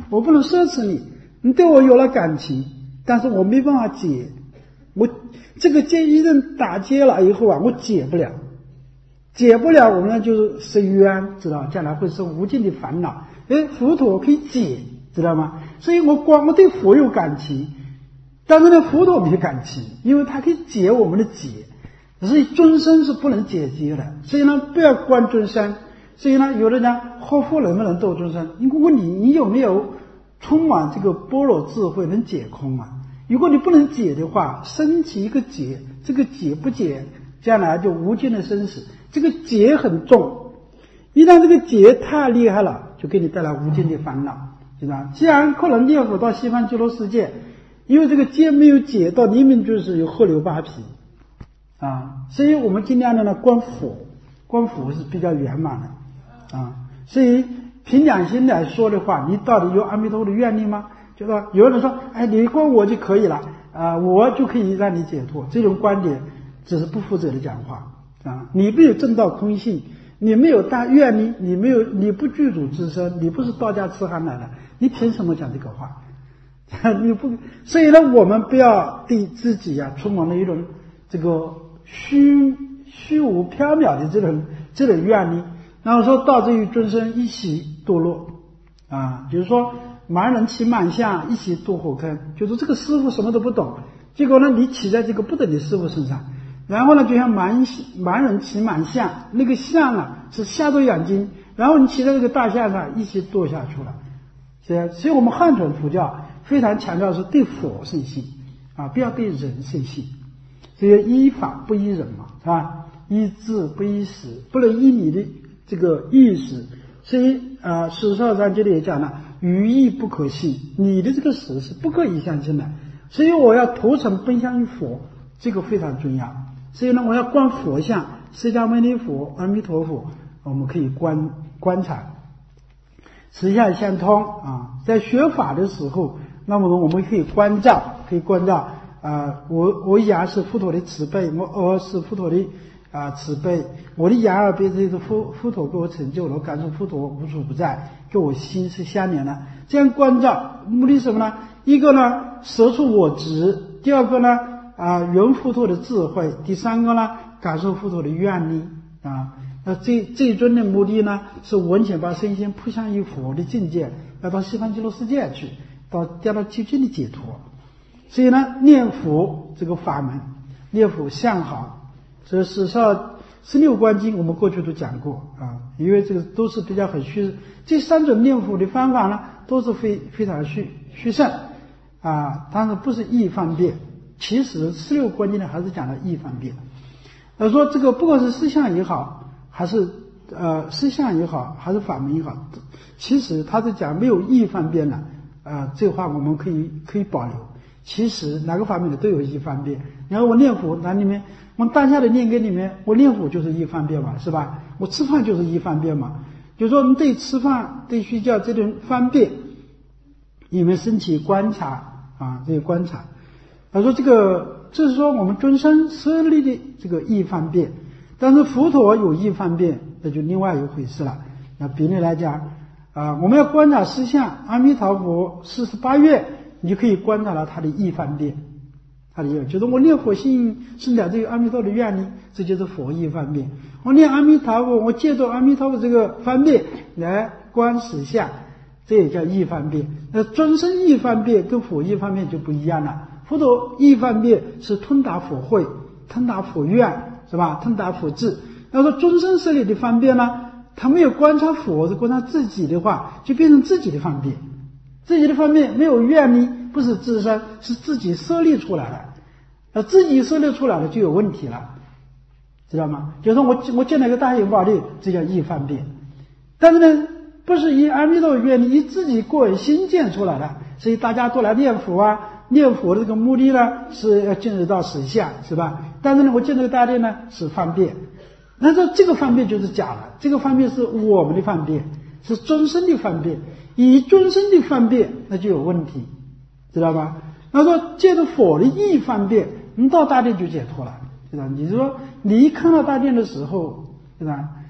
我不能奢侈你，你对我有了感情，但是我没办法解，我这个结一旦打结了以后啊，我解不了，解不了，我们呢就是生冤，知道，将来会生无尽的烦恼。哎，佛陀可以解，知道吗？所以我光我对佛有感情，但是呢，佛陀没有感情，因为他可以解我们的结，所以众生是不能解结的。所以呢，不要观众生。所以呢，有的人活佛能不能度众生？如果你你有没有充满这个般若智慧能解空啊？如果你不能解的话，升起一个解，这个解不解，将来就无尽的生死。这个结很重，一旦这个结太厉害了，就给你带来无尽的烦恼，知道吧？既然可能念佛到西方极乐世界，因为这个结没有解，到黎明就是有后流扒皮啊，所以我们尽量的呢观佛，观佛是比较圆满的啊。所以凭良心来说的话，你到底有阿弥陀佛的愿力吗？就说有人说，哎，你观我就可以了啊、呃，我就可以让你解脱，这种观点只是不负责的讲话啊！你没有证到空性，你没有大愿力，你没有，你不具足自身，你不是道家痴汉来的，你凭什么讲这个话？你不，所以呢，我们不要对自己呀、啊、充满了一种这个虚虚无缥缈的这种这种愿力，然后说导致于众生一起堕落啊，就是说盲人骑满象，一起堕火坑，就是这个师傅什么都不懂，结果呢，你骑在这个不懂的师傅身上。然后呢，就像盲盲人骑满象，那个象啊是瞎着眼睛，然后你骑在这个大象上一起堕下去了。所以，所以我们汉传佛教非常强调是对佛圣信啊，不要对人圣信。所以依法不依人嘛，是吧？依智不依识，不能依你的这个意识。所以啊，《史少章》这里也讲了，语义不可信，你的这个识是不可以相信的。所以我要投诚奔向于佛，这个非常重要。所以呢，我要观佛像，释迦牟尼佛、阿弥陀佛，我们可以观观察，实相相通啊。在学法的时候，那么我们可以关照，可以关照啊、呃，我我眼是佛陀的慈悲，我耳是佛陀的啊、呃、慈悲，我的眼耳鼻是佛佛陀给我成就了，我感受佛陀无处不在，跟我心是相连的。这样关照，目的是什么呢？一个呢，舍出我执；第二个呢。啊，圆佛陀的智慧，第三个呢，感受佛陀的愿力啊。那这最终的目的呢，是完全把身心扑向于佛的境界，要到西方极乐世界去，到得到究竟的解脱。所以呢，念佛这个法门，念佛相好，这史上十六观经我们过去都讲过啊，因为这个都是比较很虚，这三种念佛的方法呢，都是非非常虚虚胜啊，当然不是易方便。其实十六观经呢，还是讲了义方便。呃，说这个不管是思想也好，还是呃思想也好，还是法门也好，其实他是讲没有义方便的。呃，这话我们可以可以保留。其实哪个法门里都有义方便。然后我念佛，那里面我当下的念根里面，我念佛就是义方便嘛，是吧？我吃饭就是义方便嘛。就是说，你对吃饭、对睡觉这种方便，你们升起观察啊，这个观察。他说这个这是说我们众生设立的这个义方便，但是佛陀有义方便，那就另外一回事了。那比例来讲啊、呃，我们要观察实相，阿弥陀佛四十八愿，你就可以观察到他的义方便，他的义就是我念佛心是了这个阿弥陀的愿力，这就是佛义方便。我念阿弥陀佛，我借助阿弥陀佛这个方便来观实相，这也叫义方便。那众生义方便跟佛义方便就不一样了。佛陀义方便是通达佛慧，通达佛愿，是吧？通达佛智。要说众生设立的方便呢，他没有观察佛，是观察自己的话，就变成自己的方便。自己的方便没有愿力，不是自身，是自己设立出来的。那自己设立出来的就有问题了，知道吗？就是说我我建了一个大雄宝殿，这叫义方便。但是呢，不是以阿弥陀佛愿力，以自己个人心建出来的，所以大家都来念佛啊。念佛的这个目的呢，是要进入到实相，是吧？但是呢，我建这个大殿呢是方便，那说这个方便就是假的，这个方便是我们的方便，是众生的方便，以众生的方便那就有问题，知道吧？那说借着佛的义方便，你到大殿就解脱了，知道？你说你一看到大殿的时候，对吧？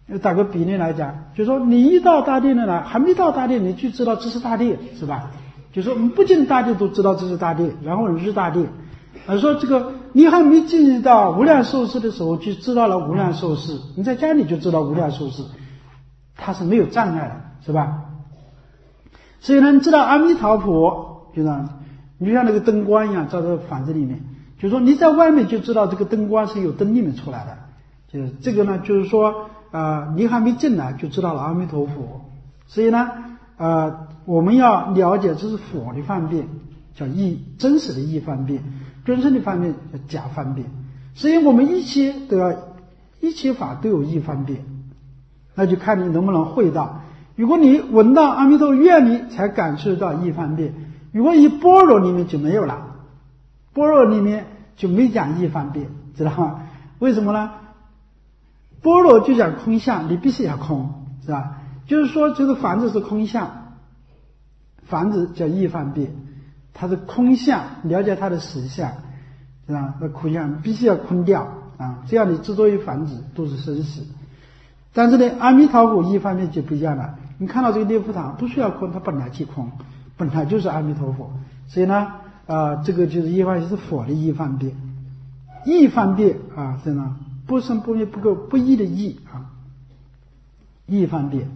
打个比例来讲，就说你一到大殿来，还没到大殿，你就知道这是大殿，是吧？就说我们不进大殿都知道这是大殿，然后你是大殿。而说这个你还没进入到无量寿司的时候，就知道了无量寿司。你在家里就知道无量寿司，它是没有障碍的，是吧？所以呢，你知道阿弥陀佛，就像你就像那个灯光一样照在房子里面，就是说你在外面就知道这个灯光是由灯里面出来的。就是这个呢，就是说啊、呃，你还没进来就知道了阿弥陀佛。所以呢，呃，我们要了解这是佛的方便，叫义，真实的义方便；真正的方便叫假方便。所以我们一切都要，一切法都有义方便，那就看你能不能会到。如果你闻到阿弥陀愿力才感受到义方便，如果一般若里面就没有了，般若里面就没讲义方便，知道吗？为什么呢？般若就讲空相，你必须要空，是吧？就是说这个房子是空相，房子叫义方便，它是空相，了解它的实相，是吧？那空相必须要空掉啊，这样你制作一房子都是生死。但是呢，阿弥陀佛义方便就不一样了。你看到这个念佛堂不需要空，它本来就空，本来就是阿弥陀佛。所以呢，啊、呃，这个就是义方便是佛的义方便，义方便啊，是呢。不生不灭不垢不异的异啊，义方便。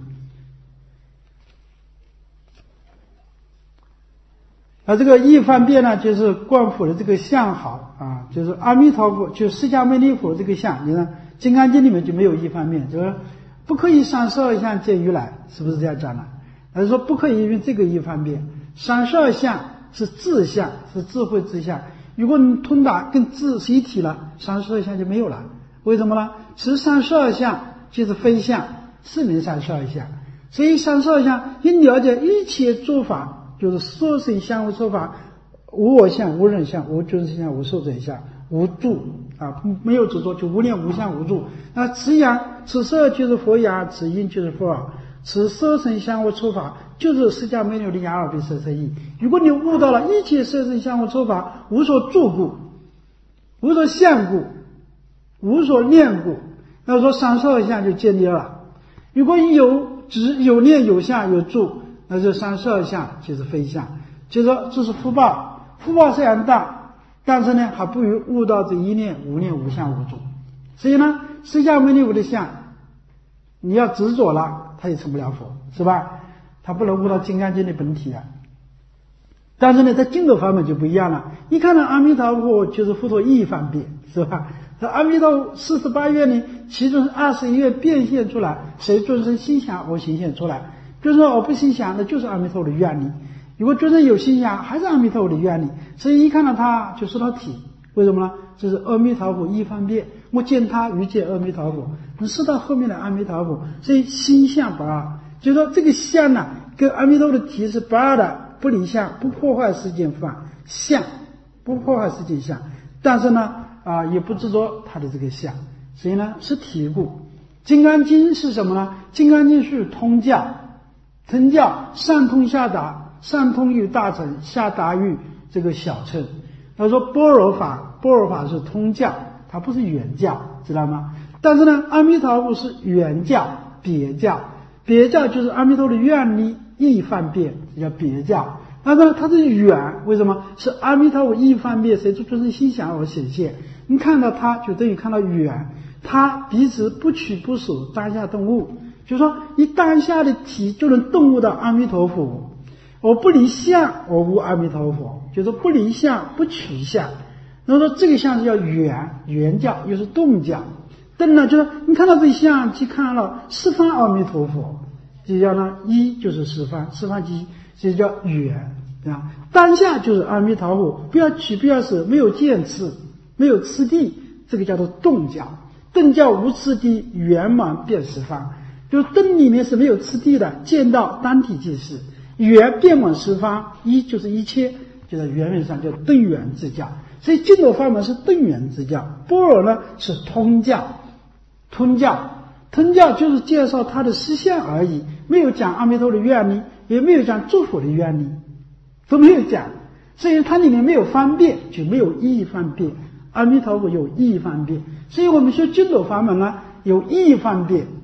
而这个义方便呢，就是观佛的这个相好啊，就是阿弥陀佛，就释迦牟尼佛这个相。你看《金刚经》里面就没有义方便，就是不可以三十二相见如来，是不是这样讲的？还是说不可以因为这个义方便？三十二相是智相，是智慧之相。如果你通达跟智是一体了，三十二相就没有了。为什么呢？持三十二相就是非相，是名三十二相。所以三十二相，你了解一切诸法，就是说生相无错法，无我相、无人相、无众生相、无寿者相、无住啊，没有执着，就无念、无相、无住。那此阳、此色就是佛阳，此音就是佛耳，此色生相无错法，就是释迦牟尼的雅尔比色色义。如果你悟到了一切色生相无错法，无所住故，无所相故，无所念故，那说三十二相就建立了。如果有执、有念、有相、有住，那这三十二相就是非相。就是说这是福报，福报虽然大，但是呢还不如悟到这一念、无念、无相、无住。所以呢，释迦牟尼佛的相，你要执着了，他也成不了佛，是吧？他不能悟到金刚经的本体啊。但是呢，在净土法门就不一样了。你看到阿弥陀佛就是佛陀义方便，是吧？这阿弥陀四十八愿呢，其中二十一愿变现出来，谁众生心想我显现出来。就是说我不心想，那就是阿弥陀佛的愿力；如果众生有心想，还是阿弥陀佛的愿力。所以一看到他就是他体，为什么呢？这是阿弥陀佛义方便，我见他如见阿弥陀佛，你是到后面的阿弥陀佛。所以心相不二，就是说这个相呢，跟阿弥陀佛的体是不二的。不离相，不破坏世间法相，不破坏世间相，但是呢啊也不执着他的这个相，所以呢是体故。金刚经是什么呢？金刚经是通教，通教上通下达，上通于大乘，下达于这个小乘。他说般若法，般若法是通教，它不是原教，知道吗？但是呢阿弥陀佛是原教，别教，别教就是阿弥陀的愿力义方便，这叫别教。那么它是远，为什么？是阿弥陀佛义方便，谁诸众生心想而显现。你看到它就等于看到远，它彼此不取不舍，当下动物。就是说你当下的体就能动悟到阿弥陀佛。我不离相，我无阿弥陀佛，就是不离相，不取相。那么说这个相是叫圆，圆教又是动教。动呢，就是你看到这相，即看了十方阿弥陀佛。这叫呢一就是十方，十方即这叫圆啊。当下就是阿弥陀佛，不要取不要舍，没有见次，没有次第，这个叫做动教。动教无次第，圆满遍十方。就是动里面是没有次第的，见到当体即是圆遍满十方，一就是一切，就是圆圆上叫动圆之教。所以净土法门是动圆之教，般若呢是通教，通教。通教就是介绍他的实相而已，没有讲阿弥陀的愿力，也没有讲诸佛的愿力，都没有讲。所以它里面没有方便，就没有义方便。阿弥陀佛有义方便，所以我们说净土法门呢有义方便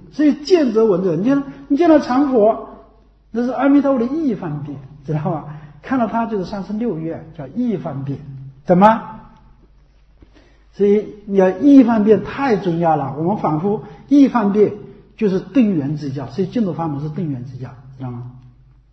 所以见则闻则，你见你见到长佛，那是阿弥陀佛的意方便，知道吧？看到他就是三生六愿，叫意方便，懂吗？所以你要意方便太重要了。我们反复意方便就是定缘之教，所以净土法门是定缘之教，知道吗？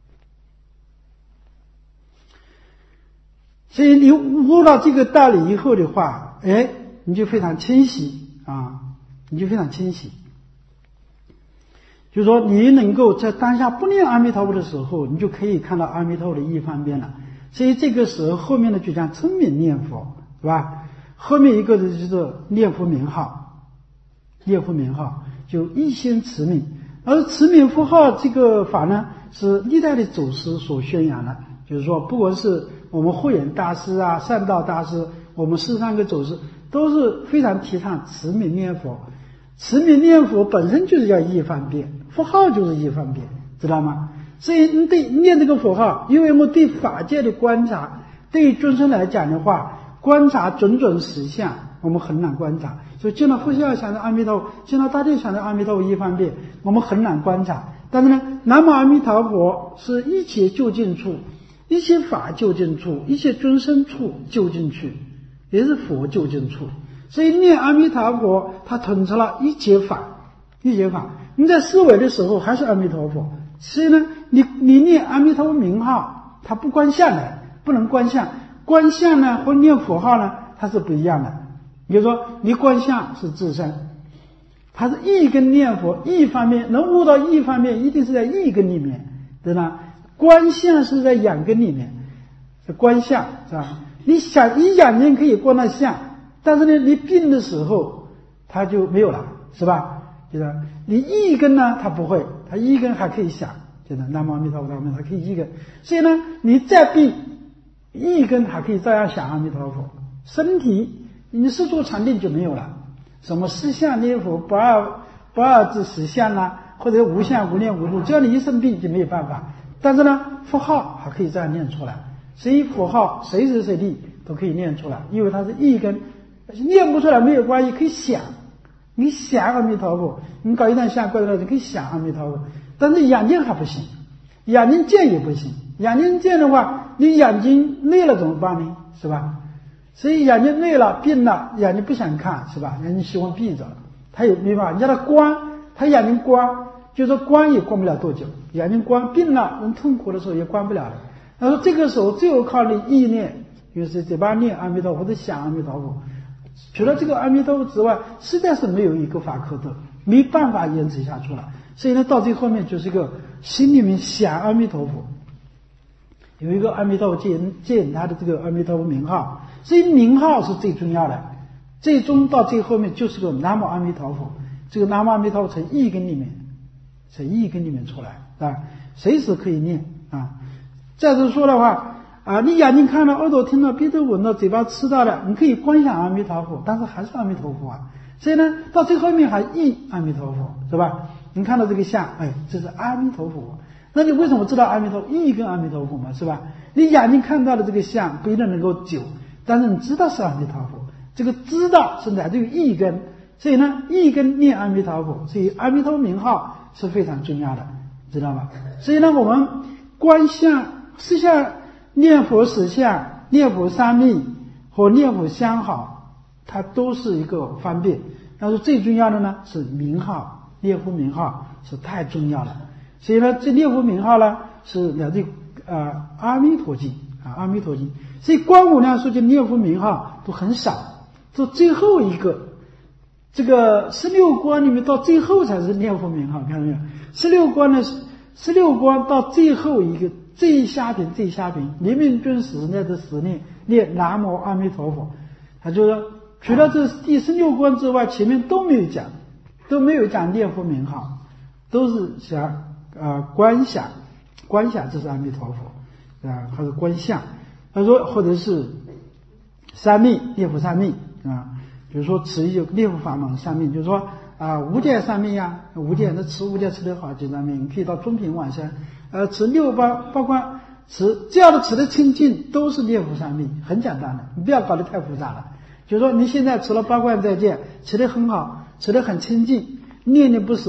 所以你悟到这个道理以后的话，哎，你就非常清晰啊，你就非常清晰。就是说，你能够在当下不念阿弥陀佛的时候，你就可以看到阿弥陀佛的意方便了。所以这个时候后面的就讲称名念佛，是吧？后面一个的就是念佛名号，念佛名号就一心持名，而持名佛号这个法呢，是历代的祖师所宣扬的。就是说，不管是我们慧远大师啊、善道大师，我们四三个祖师都是非常提倡持名念佛。持名念佛本身就是要意方便，佛号就是意方便，知道吗？所以你对念这个佛号，因为我们对法界的观察，对众生来讲的话，观察种种实相，我们很难观察。所以见到佛像想着阿弥陀佛，见到大殿想着阿弥陀佛意方便，我们很难观察。但是呢，南无阿弥陀佛是一切究竟处，一切法究竟处，一切众生处究竟处，也是佛究竟处。所以念阿弥陀佛，它统筹了一切法，一切法。你在思维的时候还是阿弥陀佛，所以呢，你你念阿弥陀佛名号，它不观相的，不能观相。观相呢和念佛号呢，它是不一样的。比如说，你观相是自身，它是意跟念佛，意方面能悟到意方面，一定是在意根里面，对吧？观相是在眼根里面，是观相，是吧？你想你眼睛可以观到相。但是呢，你病的时候，它就没有了，是吧？就是你意根呢，它不会，它意根还可以想，就是南无阿弥陀佛，南无阿弥陀佛，它可以意根。所以呢，你再病，意根还可以照样想阿弥陀佛。身体，你是做禅定就没有了，什么四相念佛、不二不二之实相啦，或者无相无念无路，只要你一生病就没有办法。但是呢，佛号还可以这样念出来，所以佛号随时随地都可以念出来，因为它是意根。念不出来没有关系，可以想，你想阿弥陀佛，你搞一段相过来了，你可以想阿弥陀佛。但是眼睛还不行，眼睛见也不行，眼睛见的话，你眼睛累了怎么办呢？是吧？所以眼睛累了、病了，眼睛不想看，是吧？眼睛喜欢闭着，他也没办法。你叫他关，他眼睛关，就说关也关不了多久，眼睛关病了，人痛苦的时候也关不了了。他说这个时候只有靠你意念，就是嘴巴念阿弥陀佛或者想阿弥陀佛。除了这个阿弥陀佛之外，实在是没有一个法可得，没办法坚持下去了。所以呢，到最后面就是一个心里面想阿弥陀佛，有一个阿弥陀佛借借他的这个阿弥陀佛名号，所以名号是最重要的。最终到最后面就是个南无阿弥陀佛，这个南无阿弥陀佛从意根里面，从意根里面出来啊，随时可以念啊。再者说的话。啊，你眼睛看到，耳朵听到，鼻头闻到，嘴巴吃到了，你可以观想阿弥陀佛，但是还是阿弥陀佛啊。所以呢，到最后面还忆阿弥陀佛，是吧？你看到这个相，哎，这是阿弥陀佛。那你为什么知道阿弥陀佛？忆跟阿弥陀佛嘛，是吧？你眼睛看到的这个相不一定能够久，但是你知道是阿弥陀佛，这个知道是来自于意根，所以呢，意根念阿弥陀佛，所以阿弥陀佛名号是非常重要的，知道吗？所以呢，我们观相实相。念佛实相、念佛三密和念佛相好，它都是一个方便。但是最重要的呢是名号，念佛名号是太重要了。所以呢，这念佛名号呢是来自呃阿弥陀经啊，阿弥陀经。所以观无量寿经念佛名号都很少，就最后一个，这个十六观里面到最后才是念佛名号，看到没有？十六观呢，十六观到最后一个。最下品最下品，临命终时那的时念念南无阿弥陀佛，他就说除了这第十六观之外，前面都没有讲，都没有讲念佛名号，都是想呃观想，观想这是阿弥陀佛啊，还是观相。他说或者是三密念佛三密啊，比如说持一念佛法门三密，就是说啊无间三密呀，无间那持无间持得好几三密，你可以到中品往生。呃，持六八八观，持这样的持的清净都是念佛三密，很简单的，你不要搞得太复杂了。就是说你现在持了八观再见，持得很好，持得很清净，念念不舍，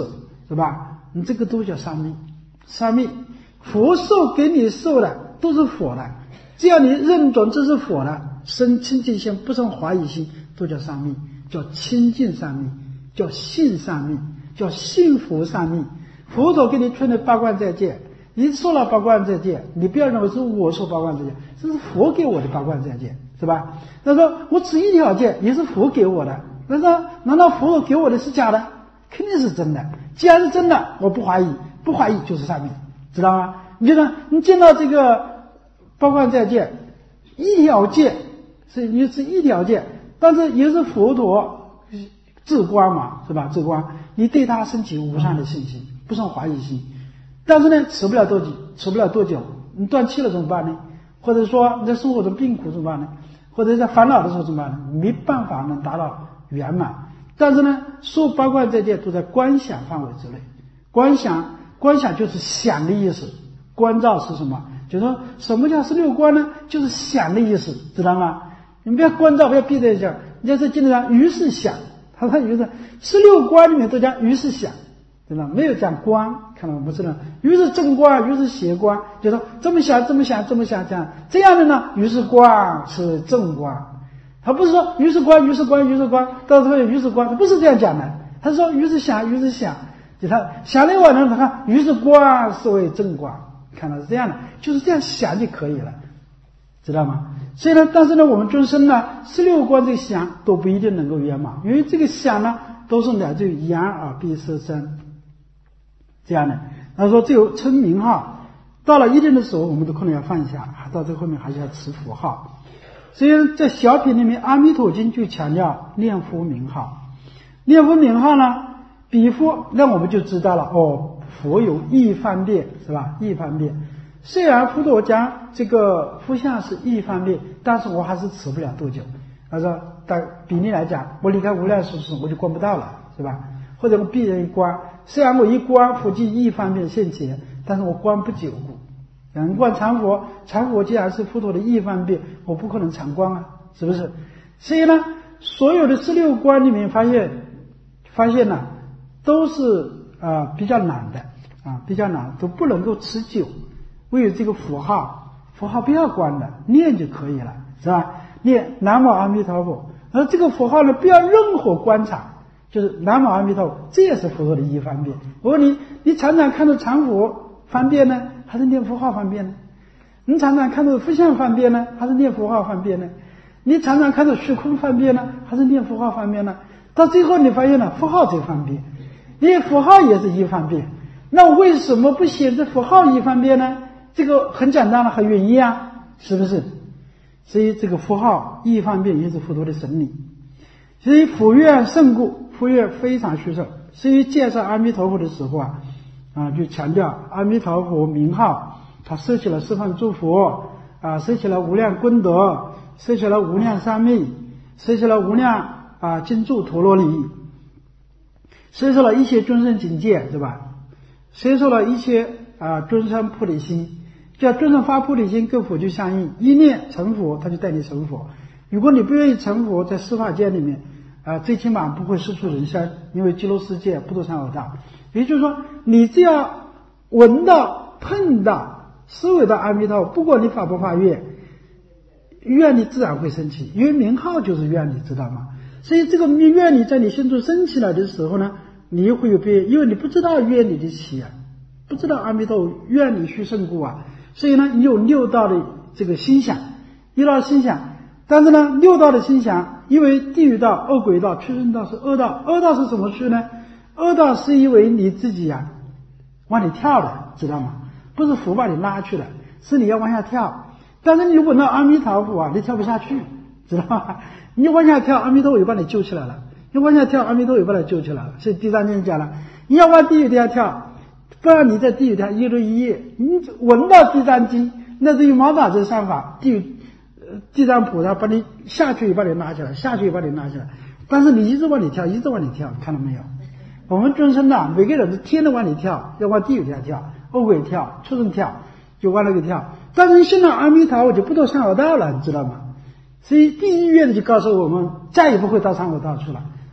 是吧？你这个都叫三昧。三昧，佛授给你受的都是佛的，只要你认准这是佛的，生清净心，不生怀疑心，都叫三昧，叫清净三昧，叫信三昧，叫信佛三昧。佛陀给你传的八关斋戒，你受了八关斋戒，你不要认为是我受八关斋戒，这是佛给我的八关斋戒，是吧？他说我持一条戒也是佛给我的，那说难道佛陀给我的是假的？肯定是真的。既然是真的，我不怀疑，不怀疑就是三昧，知道吗？你觉得你见到这个八关斋戒，一条戒是你是一条戒，但是也是佛陀至光嘛，是吧？至光，你对他升起无上的信心，不生怀疑心。但是呢，持不了多久，持不了多久，你断气了怎么办呢？或者说你在生活中病苦怎么办呢？或者在烦恼的时候怎么办呢？没办法能达到圆满。但是呢，受八关斋戒都在观想范围之内。观想，观想就是想的意思。观照是什么？就是说什么叫十六观呢？就是想的意思，知道吗？你不要观照，不要闭着眼想。你在这经常于是想，他说于是十六观里面都讲于是想，对吧？没有讲观，看到吗？不是的，于是正观，于是邪观，就是说这么想，这么想，这么想，这样这样的呢，于是观是正观。他不是说于是观，于是观，于是观，到时候于是观，他不是这样讲的。他说于是想，于是想，就他想了以后呢，他看于是观是为正观，看到是这样的，就是这样想就可以了，知道吗？所以呢，但是呢，我们众生呢，十六观这个想都不一定能够圆满，因为这个想呢，都是来自于眼耳鼻舌身这样的。他说只有称名号，到了一定的时候，我们都可能要放下，到这后面还是要持佛号。所以在小品里面，《阿弥陀经》就强调念佛名号。念佛名号呢，比佛，那我们就知道了哦，佛有一方便，是吧？一方便。虽然佛陀讲这个佛像是一方便，但是我还是持不了多久。他说，但比例来讲，我离开无量寿数我就观不到了，是吧？或者我闭人一观，虽然我一观佛即一方便现前，但是我观不久故。嗯，观常佛，常佛既然是佛陀的一方便，我不可能常观啊，是不是？所以呢，所有的十六观里面发现，发现呢，都是啊、呃、比较难的啊，比较难，都不能够持久。为有这个符号，符号不要观的，念就可以了，是吧？念南无阿弥陀佛，而这个符号呢，不要任何观察，就是南无阿弥陀佛，这也是佛陀的一方便。我问你，你常常看到常佛方便呢，还是念符号方便呢？你常常看到佛像方便呢，还是念符号方便呢？你常常看到虚空方便呢，还是念符号方便呢？到最后你发现了符号最方便，念符号也是一方便，那为什么不显示符号一方便呢？这个很简单了，很容易啊，是不是？所以这个符号一方便也是佛陀的神理。所以佛愿甚故，佛愿非常殊胜。所以介绍阿弥陀佛的时候啊，啊就强调阿弥陀佛名号，他摄起了十方诸佛啊，摄起了无量功德，摄起了无量三昧，摄起了无量啊金柱陀罗尼，摄受了一切众生境界，是吧？摄受了一切啊众生菩提心。叫众生发菩提心，跟佛就相应，一念成佛，他就带你成佛。如果你不愿意成佛，在十法界里面啊、呃，最起码不会世出人生，因为极乐世界不堕三恶道。也就是说，你只要闻到、碰到、思维到阿弥陀佛，不管你发不发愿，愿力自然会升起，因为名号就是愿力，知道吗？所以这个愿力在你心中升起来的时候呢，你会有变，因为你不知道愿力的起啊，不知道阿弥陀佛愿力须胜故啊。所以呢，你有六道的这个心想，六道心想，但是呢，六道的心想，因为地狱道、恶鬼道、畜生道是恶道，恶道是什么去呢？恶道是因为你自己呀、啊、往里跳的，知道吗？不是佛把你拉去的，是你要往下跳。但是你闻到阿弥陀佛啊，你跳不下去，知道吗？你往下跳，阿弥陀佛就把你救起来了；你往下跳，阿弥陀佛就把你救起来了。所以第三经讲了，你要往地狱底下跳。不然你在地狱上一日一夜，你闻到地藏经，那是有毛法这三法，地狱呃地藏菩萨把你下去，把你拉起来，下去把你拉起来。但是你一直往里跳，一直往里跳，看到没有？我们众生呐，每个人都天天往里跳，要往地狱底下跳，恶鬼跳，畜生跳，就往那个跳。但是你信了阿弥陀佛，就不到三恶道了，你知道吗？所以第一愿就告诉我们，再也不会到三恶道去了。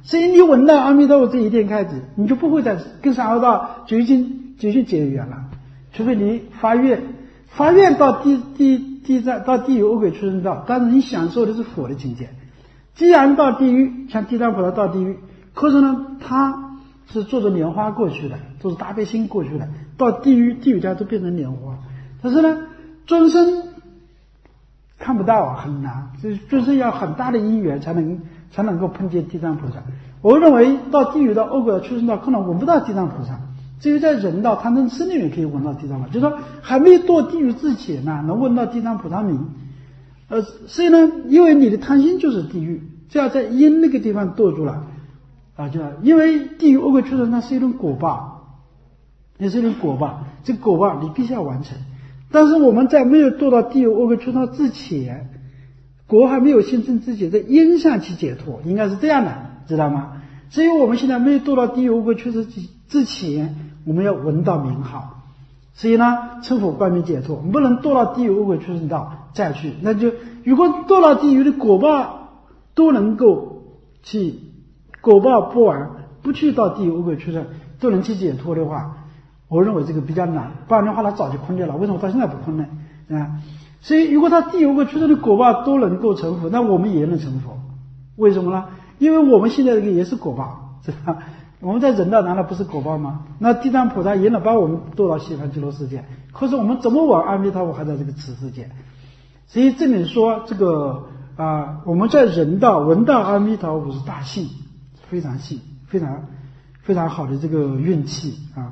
所以你闻到阿弥陀佛这一天开始，你就不会再跟三恶道究竟究竟结缘了，除非你发愿，发愿到地地地在到地狱恶鬼畜生道，但是你享受的是佛的境界。既然到地狱，像地藏菩萨到地狱，可是呢，他是坐着莲花过去的，都是大悲心过去的，到地狱地狱家都变成莲花，但是呢，众生看不到啊，很难，就是就是要很大的因缘才能才能够碰见地藏菩萨。我认为到地狱到恶鬼道畜生道可能闻不到地藏菩萨，只有在人道贪嗔痴里面可以闻到地藏菩萨，就是说还没堕地狱之前呢、啊，能闻到地藏菩萨名。呃，所以呢，因为你的贪心就是地狱，只要在因那个地方堕住了啊，就因为地狱恶鬼畜生它是一种果报，也是一种果报，这个果报你必须要完成。但是我们在没有堕到地狱恶鬼畜生之前，果还没有形成之前，在因上去解脱，应该是这样的，知道吗？所以我们现在没有堕到地狱恶鬼畜生之前，我们要闻到名号，所以呢，成佛光明解脱，我们不能堕到地狱恶鬼畜生道再去，那就如果堕到地狱的果报都能够去果报不完，不去到地狱恶鬼畜生都能去解脱的话，我认为这个比较难，不然的话他早就空掉了，为什么到现在不空呢？啊，所以如果他地狱恶鬼畜生的果报都能够成佛，那我们也能成佛，为什么呢？因为我们现在这个也是果报，是吧？我们在人道难道不是果报吗？那地藏菩萨也能把我们堕到西方极乐世界，可是我们怎么往阿弥陀佛还在这个此世界？所以这里说这个啊，我们在人道闻到阿弥陀佛是大幸，非常幸，非常非常好的这个运气啊。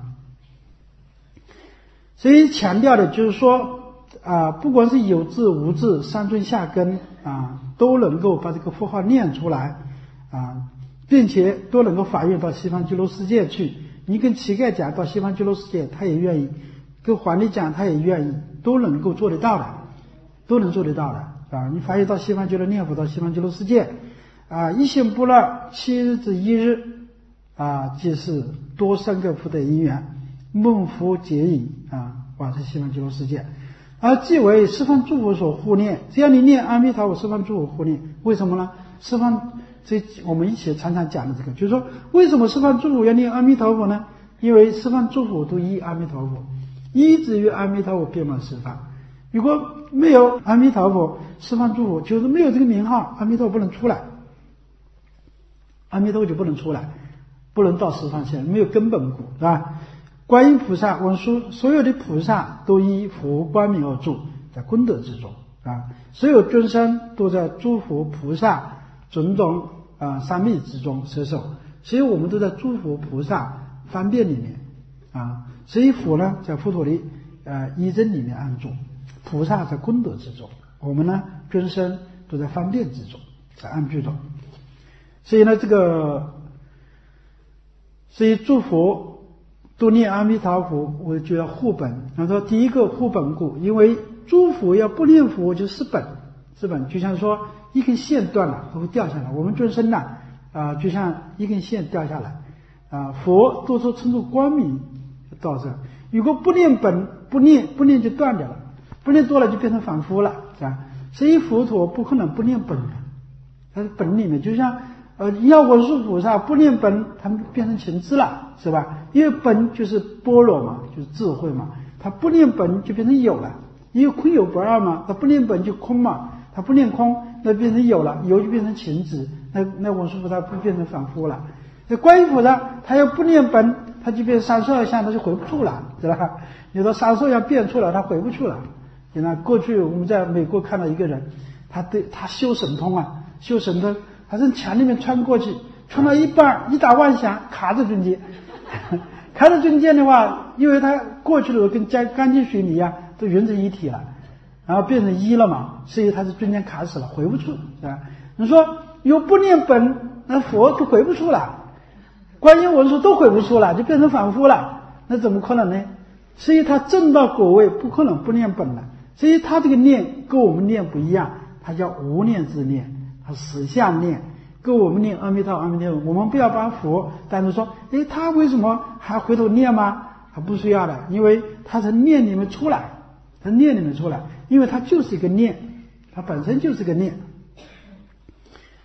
所以强调的就是说啊，不管是有智无智，上尊下根啊，都能够把这个佛号念出来啊，并且都能够发愿到西方极乐世界去。你跟乞丐讲到西方极乐世界，他也愿意；跟皇帝讲，他也愿意，都能够做得到的，都能做得到的啊！你发愿到西方极乐念佛，到西方极乐世界啊，一心不乱，七日至一日啊，即是多三个福德因缘，梦福结引啊，往生西方极乐世界。而即为十方诸佛所护念，只要你念阿弥陀佛，十方诸佛护念。为什么呢？十方这我们一起常常讲的这个，就是说为什么十方诸佛要念阿弥陀佛呢？因为十方诸佛都依阿弥陀佛，依止于阿弥陀佛遍满十方。如果没有阿弥陀佛，十方诸佛就是没有这个名号，阿弥陀佛不能出来，阿弥陀佛就不能出来，不能到十方线，没有根本故，是吧？观音菩萨文殊，所有的菩萨都依佛光明而住，在功德之中啊，所有众生都在诸佛菩萨种种啊三昧之中摄受，所以我们都在诸佛菩萨方便里面啊，所以佛呢在佛陀的呃依真里面安住，菩萨在功德之中，我们呢众生都在方便之中，在安居中，所以呢这个，所以诸佛都念阿弥陀佛，我就要护本。他说第一个护本故，因为诸佛要不念佛就失本，失本就像说一根线断了它会掉下来，我们众生呢啊，就像一根线掉下来啊，佛都说称作光明道生，如果不念本，不念不念就断掉了，不念多了就变成凡夫了，是吧？所以佛陀不可能不念本的，他本里面就像呃药文殊菩萨不念本，他们变成情痴了，是吧？因为本就是般若嘛，就是智慧嘛，他不念本就变成有了，因为空有不二嘛，他不念本就空嘛，他不念空那变成有了，有就变成情执，那那文殊菩萨不变成凡夫了。那观音菩萨他要不念本，他就变成三寿相，他就回不出了，知道吧？有的三寿相变出了，他回不出了。你看过去我们在美国看到一个人，他对他修神通啊，修神通，他从墙里面穿过去，穿到一半一打妄想卡在中间，卡在中间的话，因为他过去的时候跟干干净水泥一样都融成一体了，然后变成一了嘛，所以他是中间卡死了，回不出，是吧？你说有不念本，那佛都回不出了，观音文殊都回不出了，就变成凡夫了，那怎么可能呢？所以他证到果位不可能不念本了，所以他这个念跟我们念不一样，他叫无念之念，他实相念，跟我们念阿弥陀阿弥陀佛，我们不要把佛单独说，诶，他为什么还回头念吗？他不需要的，因为他从念里面出来，他念里面出来，因为他就是一个念，他本身就是个念。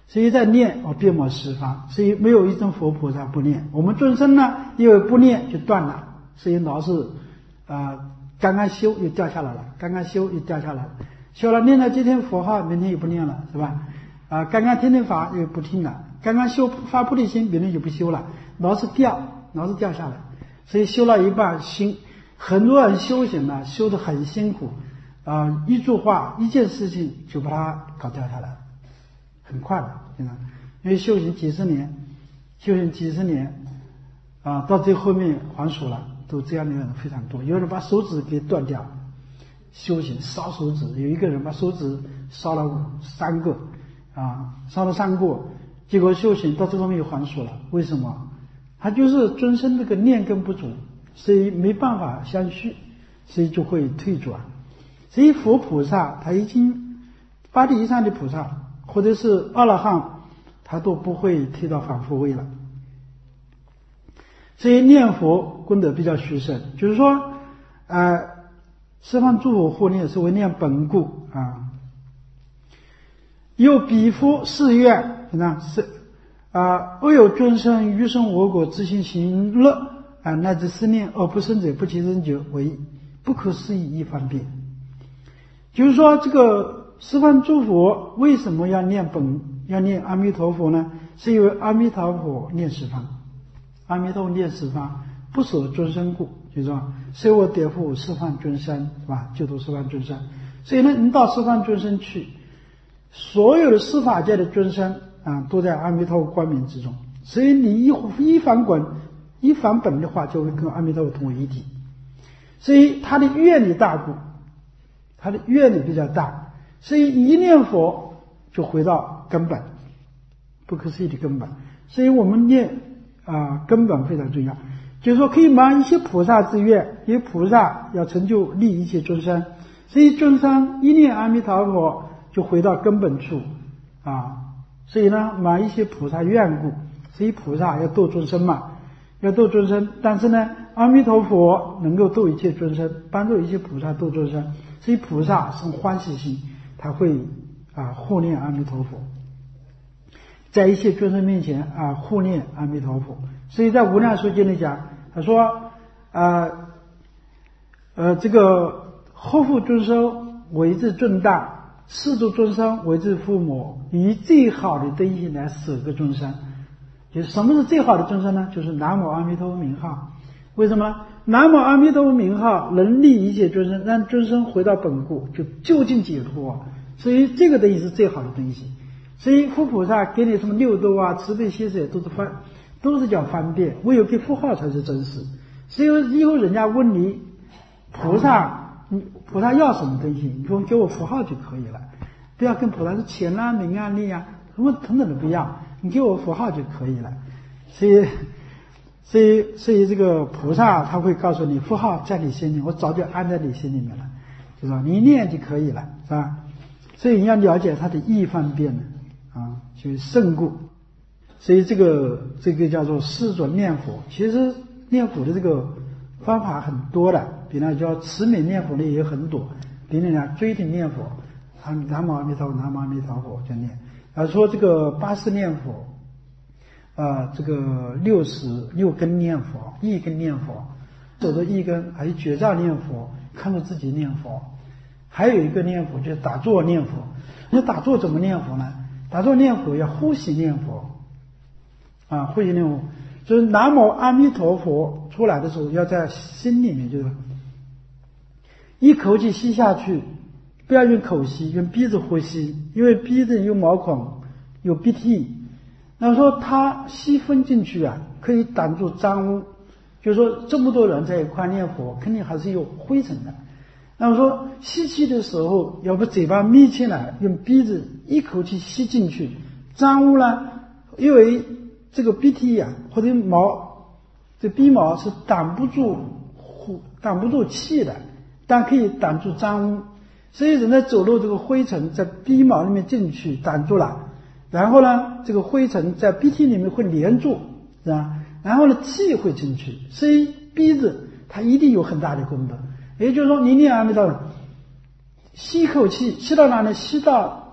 所以在念哦，遍满十方，所以没有一尊佛菩萨不念。我们众生呢，因为不念就断了，所以老是啊、呃，刚刚修又掉下来了，刚刚修又掉下来了，修了念了今天佛号，明天又不念了，是吧？啊、呃，刚刚听听法又不听了，刚刚修发菩提心，明天就不修了，老是掉，老是掉下来，所以修了一半心，很多人修行呢，修得很辛苦啊、呃，一句话一件事情就把它搞掉下来了。很快的，现在，因为修行几十年，修行几十年，啊，到最后面还俗了，都这样的人非常多。有人把手指给断掉，修行烧手指，有一个人把手指烧了三个，啊，烧了三个，结果修行到最后面又还俗了。为什么？他就是尊生这个念根不足，所以没办法相续，所以就会退转。所以佛菩萨他已经八地以上的菩萨。或者是阿罗汉，他都不会退到反复位了。所以念佛功德比较殊胜，就是说，呃，十方诸佛护念是为念本故啊。有彼佛誓愿，那是啊，若有众生欲生我国，自性行乐啊，乃至思念而不生者，不其生者，为不可思议一方便。就是说这个。十方诸佛为什么要念本要念阿弥陀佛呢？是因为阿弥陀佛念十方，阿弥陀佛念十方，不舍众生故，就是说，虽我迭复十方众生，是吧？救度十方众生。所以呢，你到十方众生去，所有的司法界的众生啊，都在阿弥陀佛光明之中。所以你一一返本一返本的话，就会跟阿弥陀佛同为一体。所以他的愿力大故，他的愿力比较大。所以一念佛就回到根本，不可思议的根本。所以我们念啊、呃、根本非常重要，就是说可以满一些菩萨之愿，因为菩萨要成就利一切众生，所以众生一念阿弥陀佛就回到根本处啊。所以呢，满一些菩萨愿故，所以菩萨要度众生嘛，要度众生。但是呢，阿弥陀佛能够度一切众生，帮助一切菩萨度众生，所以菩萨生欢喜心。他会啊护念阿弥陀佛，在一切众生面前啊护念阿弥陀佛。所以在无量寿经里讲，他说啊呃这个后复众生为之重大，世度众生为之父母，以最好的德行来舍个众生。就是什么是最好的众生呢？就是南无阿弥陀佛名号。为什么呢？南无阿弥陀佛名号能利一切众生，让众生回到本故，就究竟解脱。所以这个东西是最好的东西。所以佛菩萨给你什么六度啊、慈悲喜舍都是方，都是叫方便，唯有给佛号才是真实。所以以后人家问你菩萨，你菩萨要什么东西？你说给我佛号就可以了，不要跟菩萨说钱啊、名啊、利啊，什么等等的不要，你给我佛号就可以了。所以。所以，所以这个菩萨他会告诉你，佛号在你心里，我早就安在你心里面了，就说你念就可以了，是吧？所以你要了解它的义方便呢，啊，就是胜故。所以这个这个叫做四准念佛。其实念佛的这个方法很多的，比那叫持名念佛的也很多，比那讲追听念佛，啊，南无阿弥陀佛，南无阿弥陀佛就念。啊，说这个八识念佛。啊，这个六十六根念佛，一根念佛，走的一根，还有觉照念佛，看着自己念佛，还有一个念佛就是打坐念佛。那打坐怎么念佛呢？打坐念佛要呼吸念佛，啊，呼吸念佛就是南无阿弥陀佛出来的时候，要在心里面就是一口气吸下去，不要用口吸，用鼻子呼吸，因为鼻子有毛孔，有鼻涕。那么说他吸风进去啊，可以挡住脏污。就是说这么多人在一块念佛，肯定还是有灰尘的。那么说吸气的时候，要把嘴巴眯起来，用鼻子一口气吸进去，脏污呢，因为这个鼻涕啊或者毛，这鼻毛是挡不住呼挡不住气的，但可以挡住脏污。所以人在走路，这个灰尘在鼻毛里面进去挡住了。然后呢，这个灰尘在鼻涕里面会粘住，是吧？然后呢，气会进去，所以鼻子它一定有很大的功德。也就是说，你念阿弥陀佛，吸一口气，吸到哪里？吸到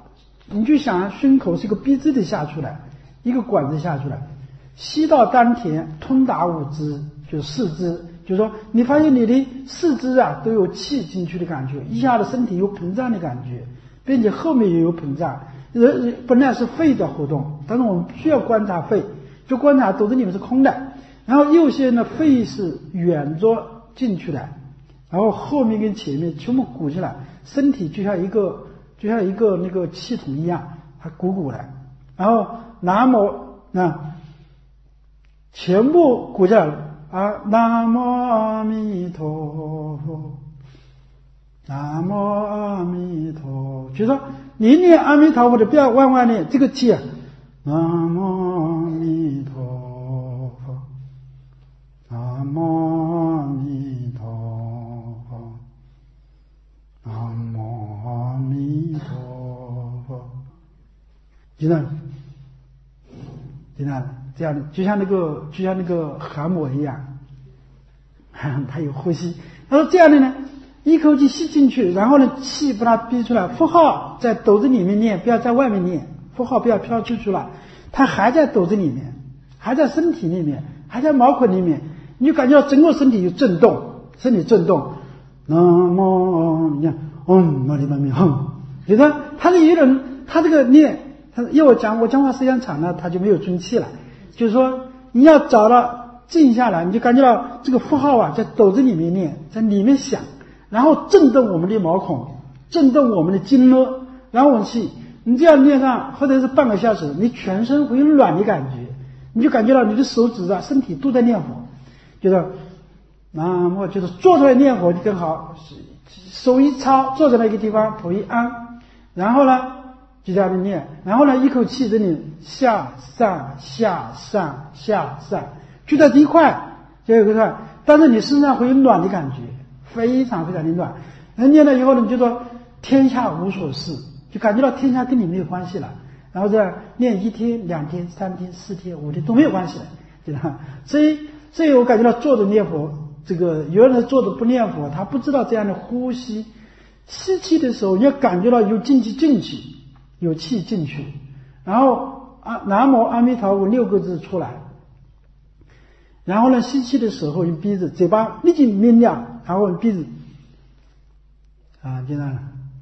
你就想胸口是一个鼻子的下出来，一个管子下出来，吸到丹田，通达五肢，就四肢。就是说，你发现你的四肢啊都有气进去的感觉，一下子身体有膨胀的感觉，并且后面也有膨胀。人本来是肺在活动，但是我们需要观察肺，就观察肚子里面是空的，然后右些呢肺是圆着进去的，然后后面跟前面全部鼓起来，身体就像一个就像一个那个系统一样，它鼓鼓的，然后南无啊全部鼓起来了。啊，南无阿弥陀佛，南无阿弥陀佛，就是说你念阿弥陀佛的不要弯弯念这个气啊，南无阿弥陀佛，南无阿弥陀佛，南无阿弥陀佛，就这样，就这样。这样的，就像那个就像那个蛤蟆一样，它有呼吸。他说这样的呢，一口气吸进去，然后呢气把它逼出来，符号在斗子里面念，不要在外面念，符号不要飘出去了，它还在斗子里面，还在身体里面，还在毛孔里面，你就感觉到整个身体有震动，身体震动。那么你看，嗯，那里那边哼，你看他是有人，他这个念，他要我讲，我讲话时间长了，他就没有中气了。就是说，你要找到静下来，你就感觉到这个符号啊，在斗子里面念，在里面想，然后震动我们的毛孔，震动我们的经络，然后我们去，你这样念上，或者是半个小时，你全身会有暖的感觉，你就感觉到你的手指啊、身体都在念佛，就是那么就是坐出来念佛就更好，手一抄，坐在那个地方，头一安，然后呢。就这样的念，然后呢，一口气这里下上下上下上，就在这一块，就有个块，但是你身上会有暖的感觉，非常非常的暖。人念了以后呢，你就说天下无所事，就感觉到天下跟你没有关系了。然后这念一天、两天、三天、四天、五天都没有关系了，对吧？所以，所以我感觉到坐着念佛，这个有人坐着不念佛，他不知道这样的呼吸，吸气的时候，你要感觉到有进气进去。有气进去，然后啊，南无阿弥陀佛六个字出来，然后呢，吸气的时候用鼻子，嘴巴立即明亮，然后用鼻子啊，就这样，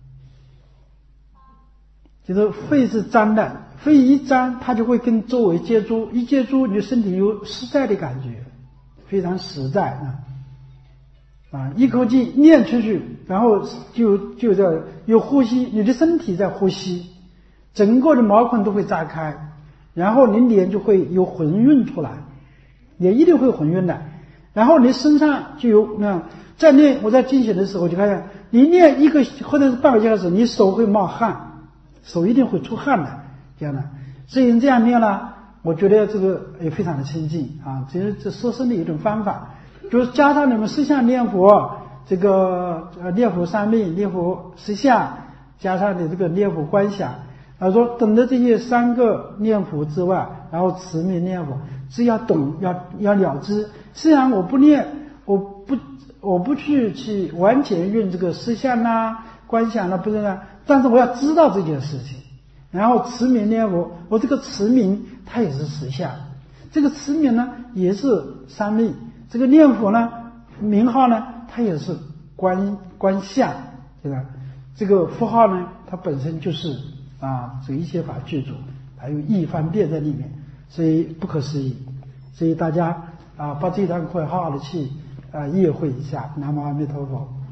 就是肺是张的，肺一张，它就会跟周围接触，一接触，你的身体有实在的感觉，非常实在啊。啊，一口气念出去，然后就就在有呼吸，你的身体在呼吸。整个的毛孔都会炸开，然后你脸就会有魂韵出来，脸一定会魂韵的。然后你身上就有那在念，我在进行的时候就发现，你念一个或者是半个小时，你手会冒汗，手一定会出汗的，这样的。所以你这样念呢，我觉得这个也非常的亲近啊。其实这说生的一种方法，就是加上你们十相念佛，这个呃念佛三昧、念佛十相，加上你这个念佛观想。他说等着这些三个念佛之外，然后持名念佛，只要懂，要要了知。虽然我不念，我不我不去去完全用这个实相啦、观想啦，不是呢，但是我要知道这件事情。然后持名念佛，我这个持名它也是实相，这个持名呢也是三昧，这个念佛呢名号呢它也是观观相，对吧？这个符号呢它本身就是啊，这一切法具足，还有一方便在里面，所以不可思议。所以大家啊，把这段课好好的去啊意会一下。南无阿弥陀佛。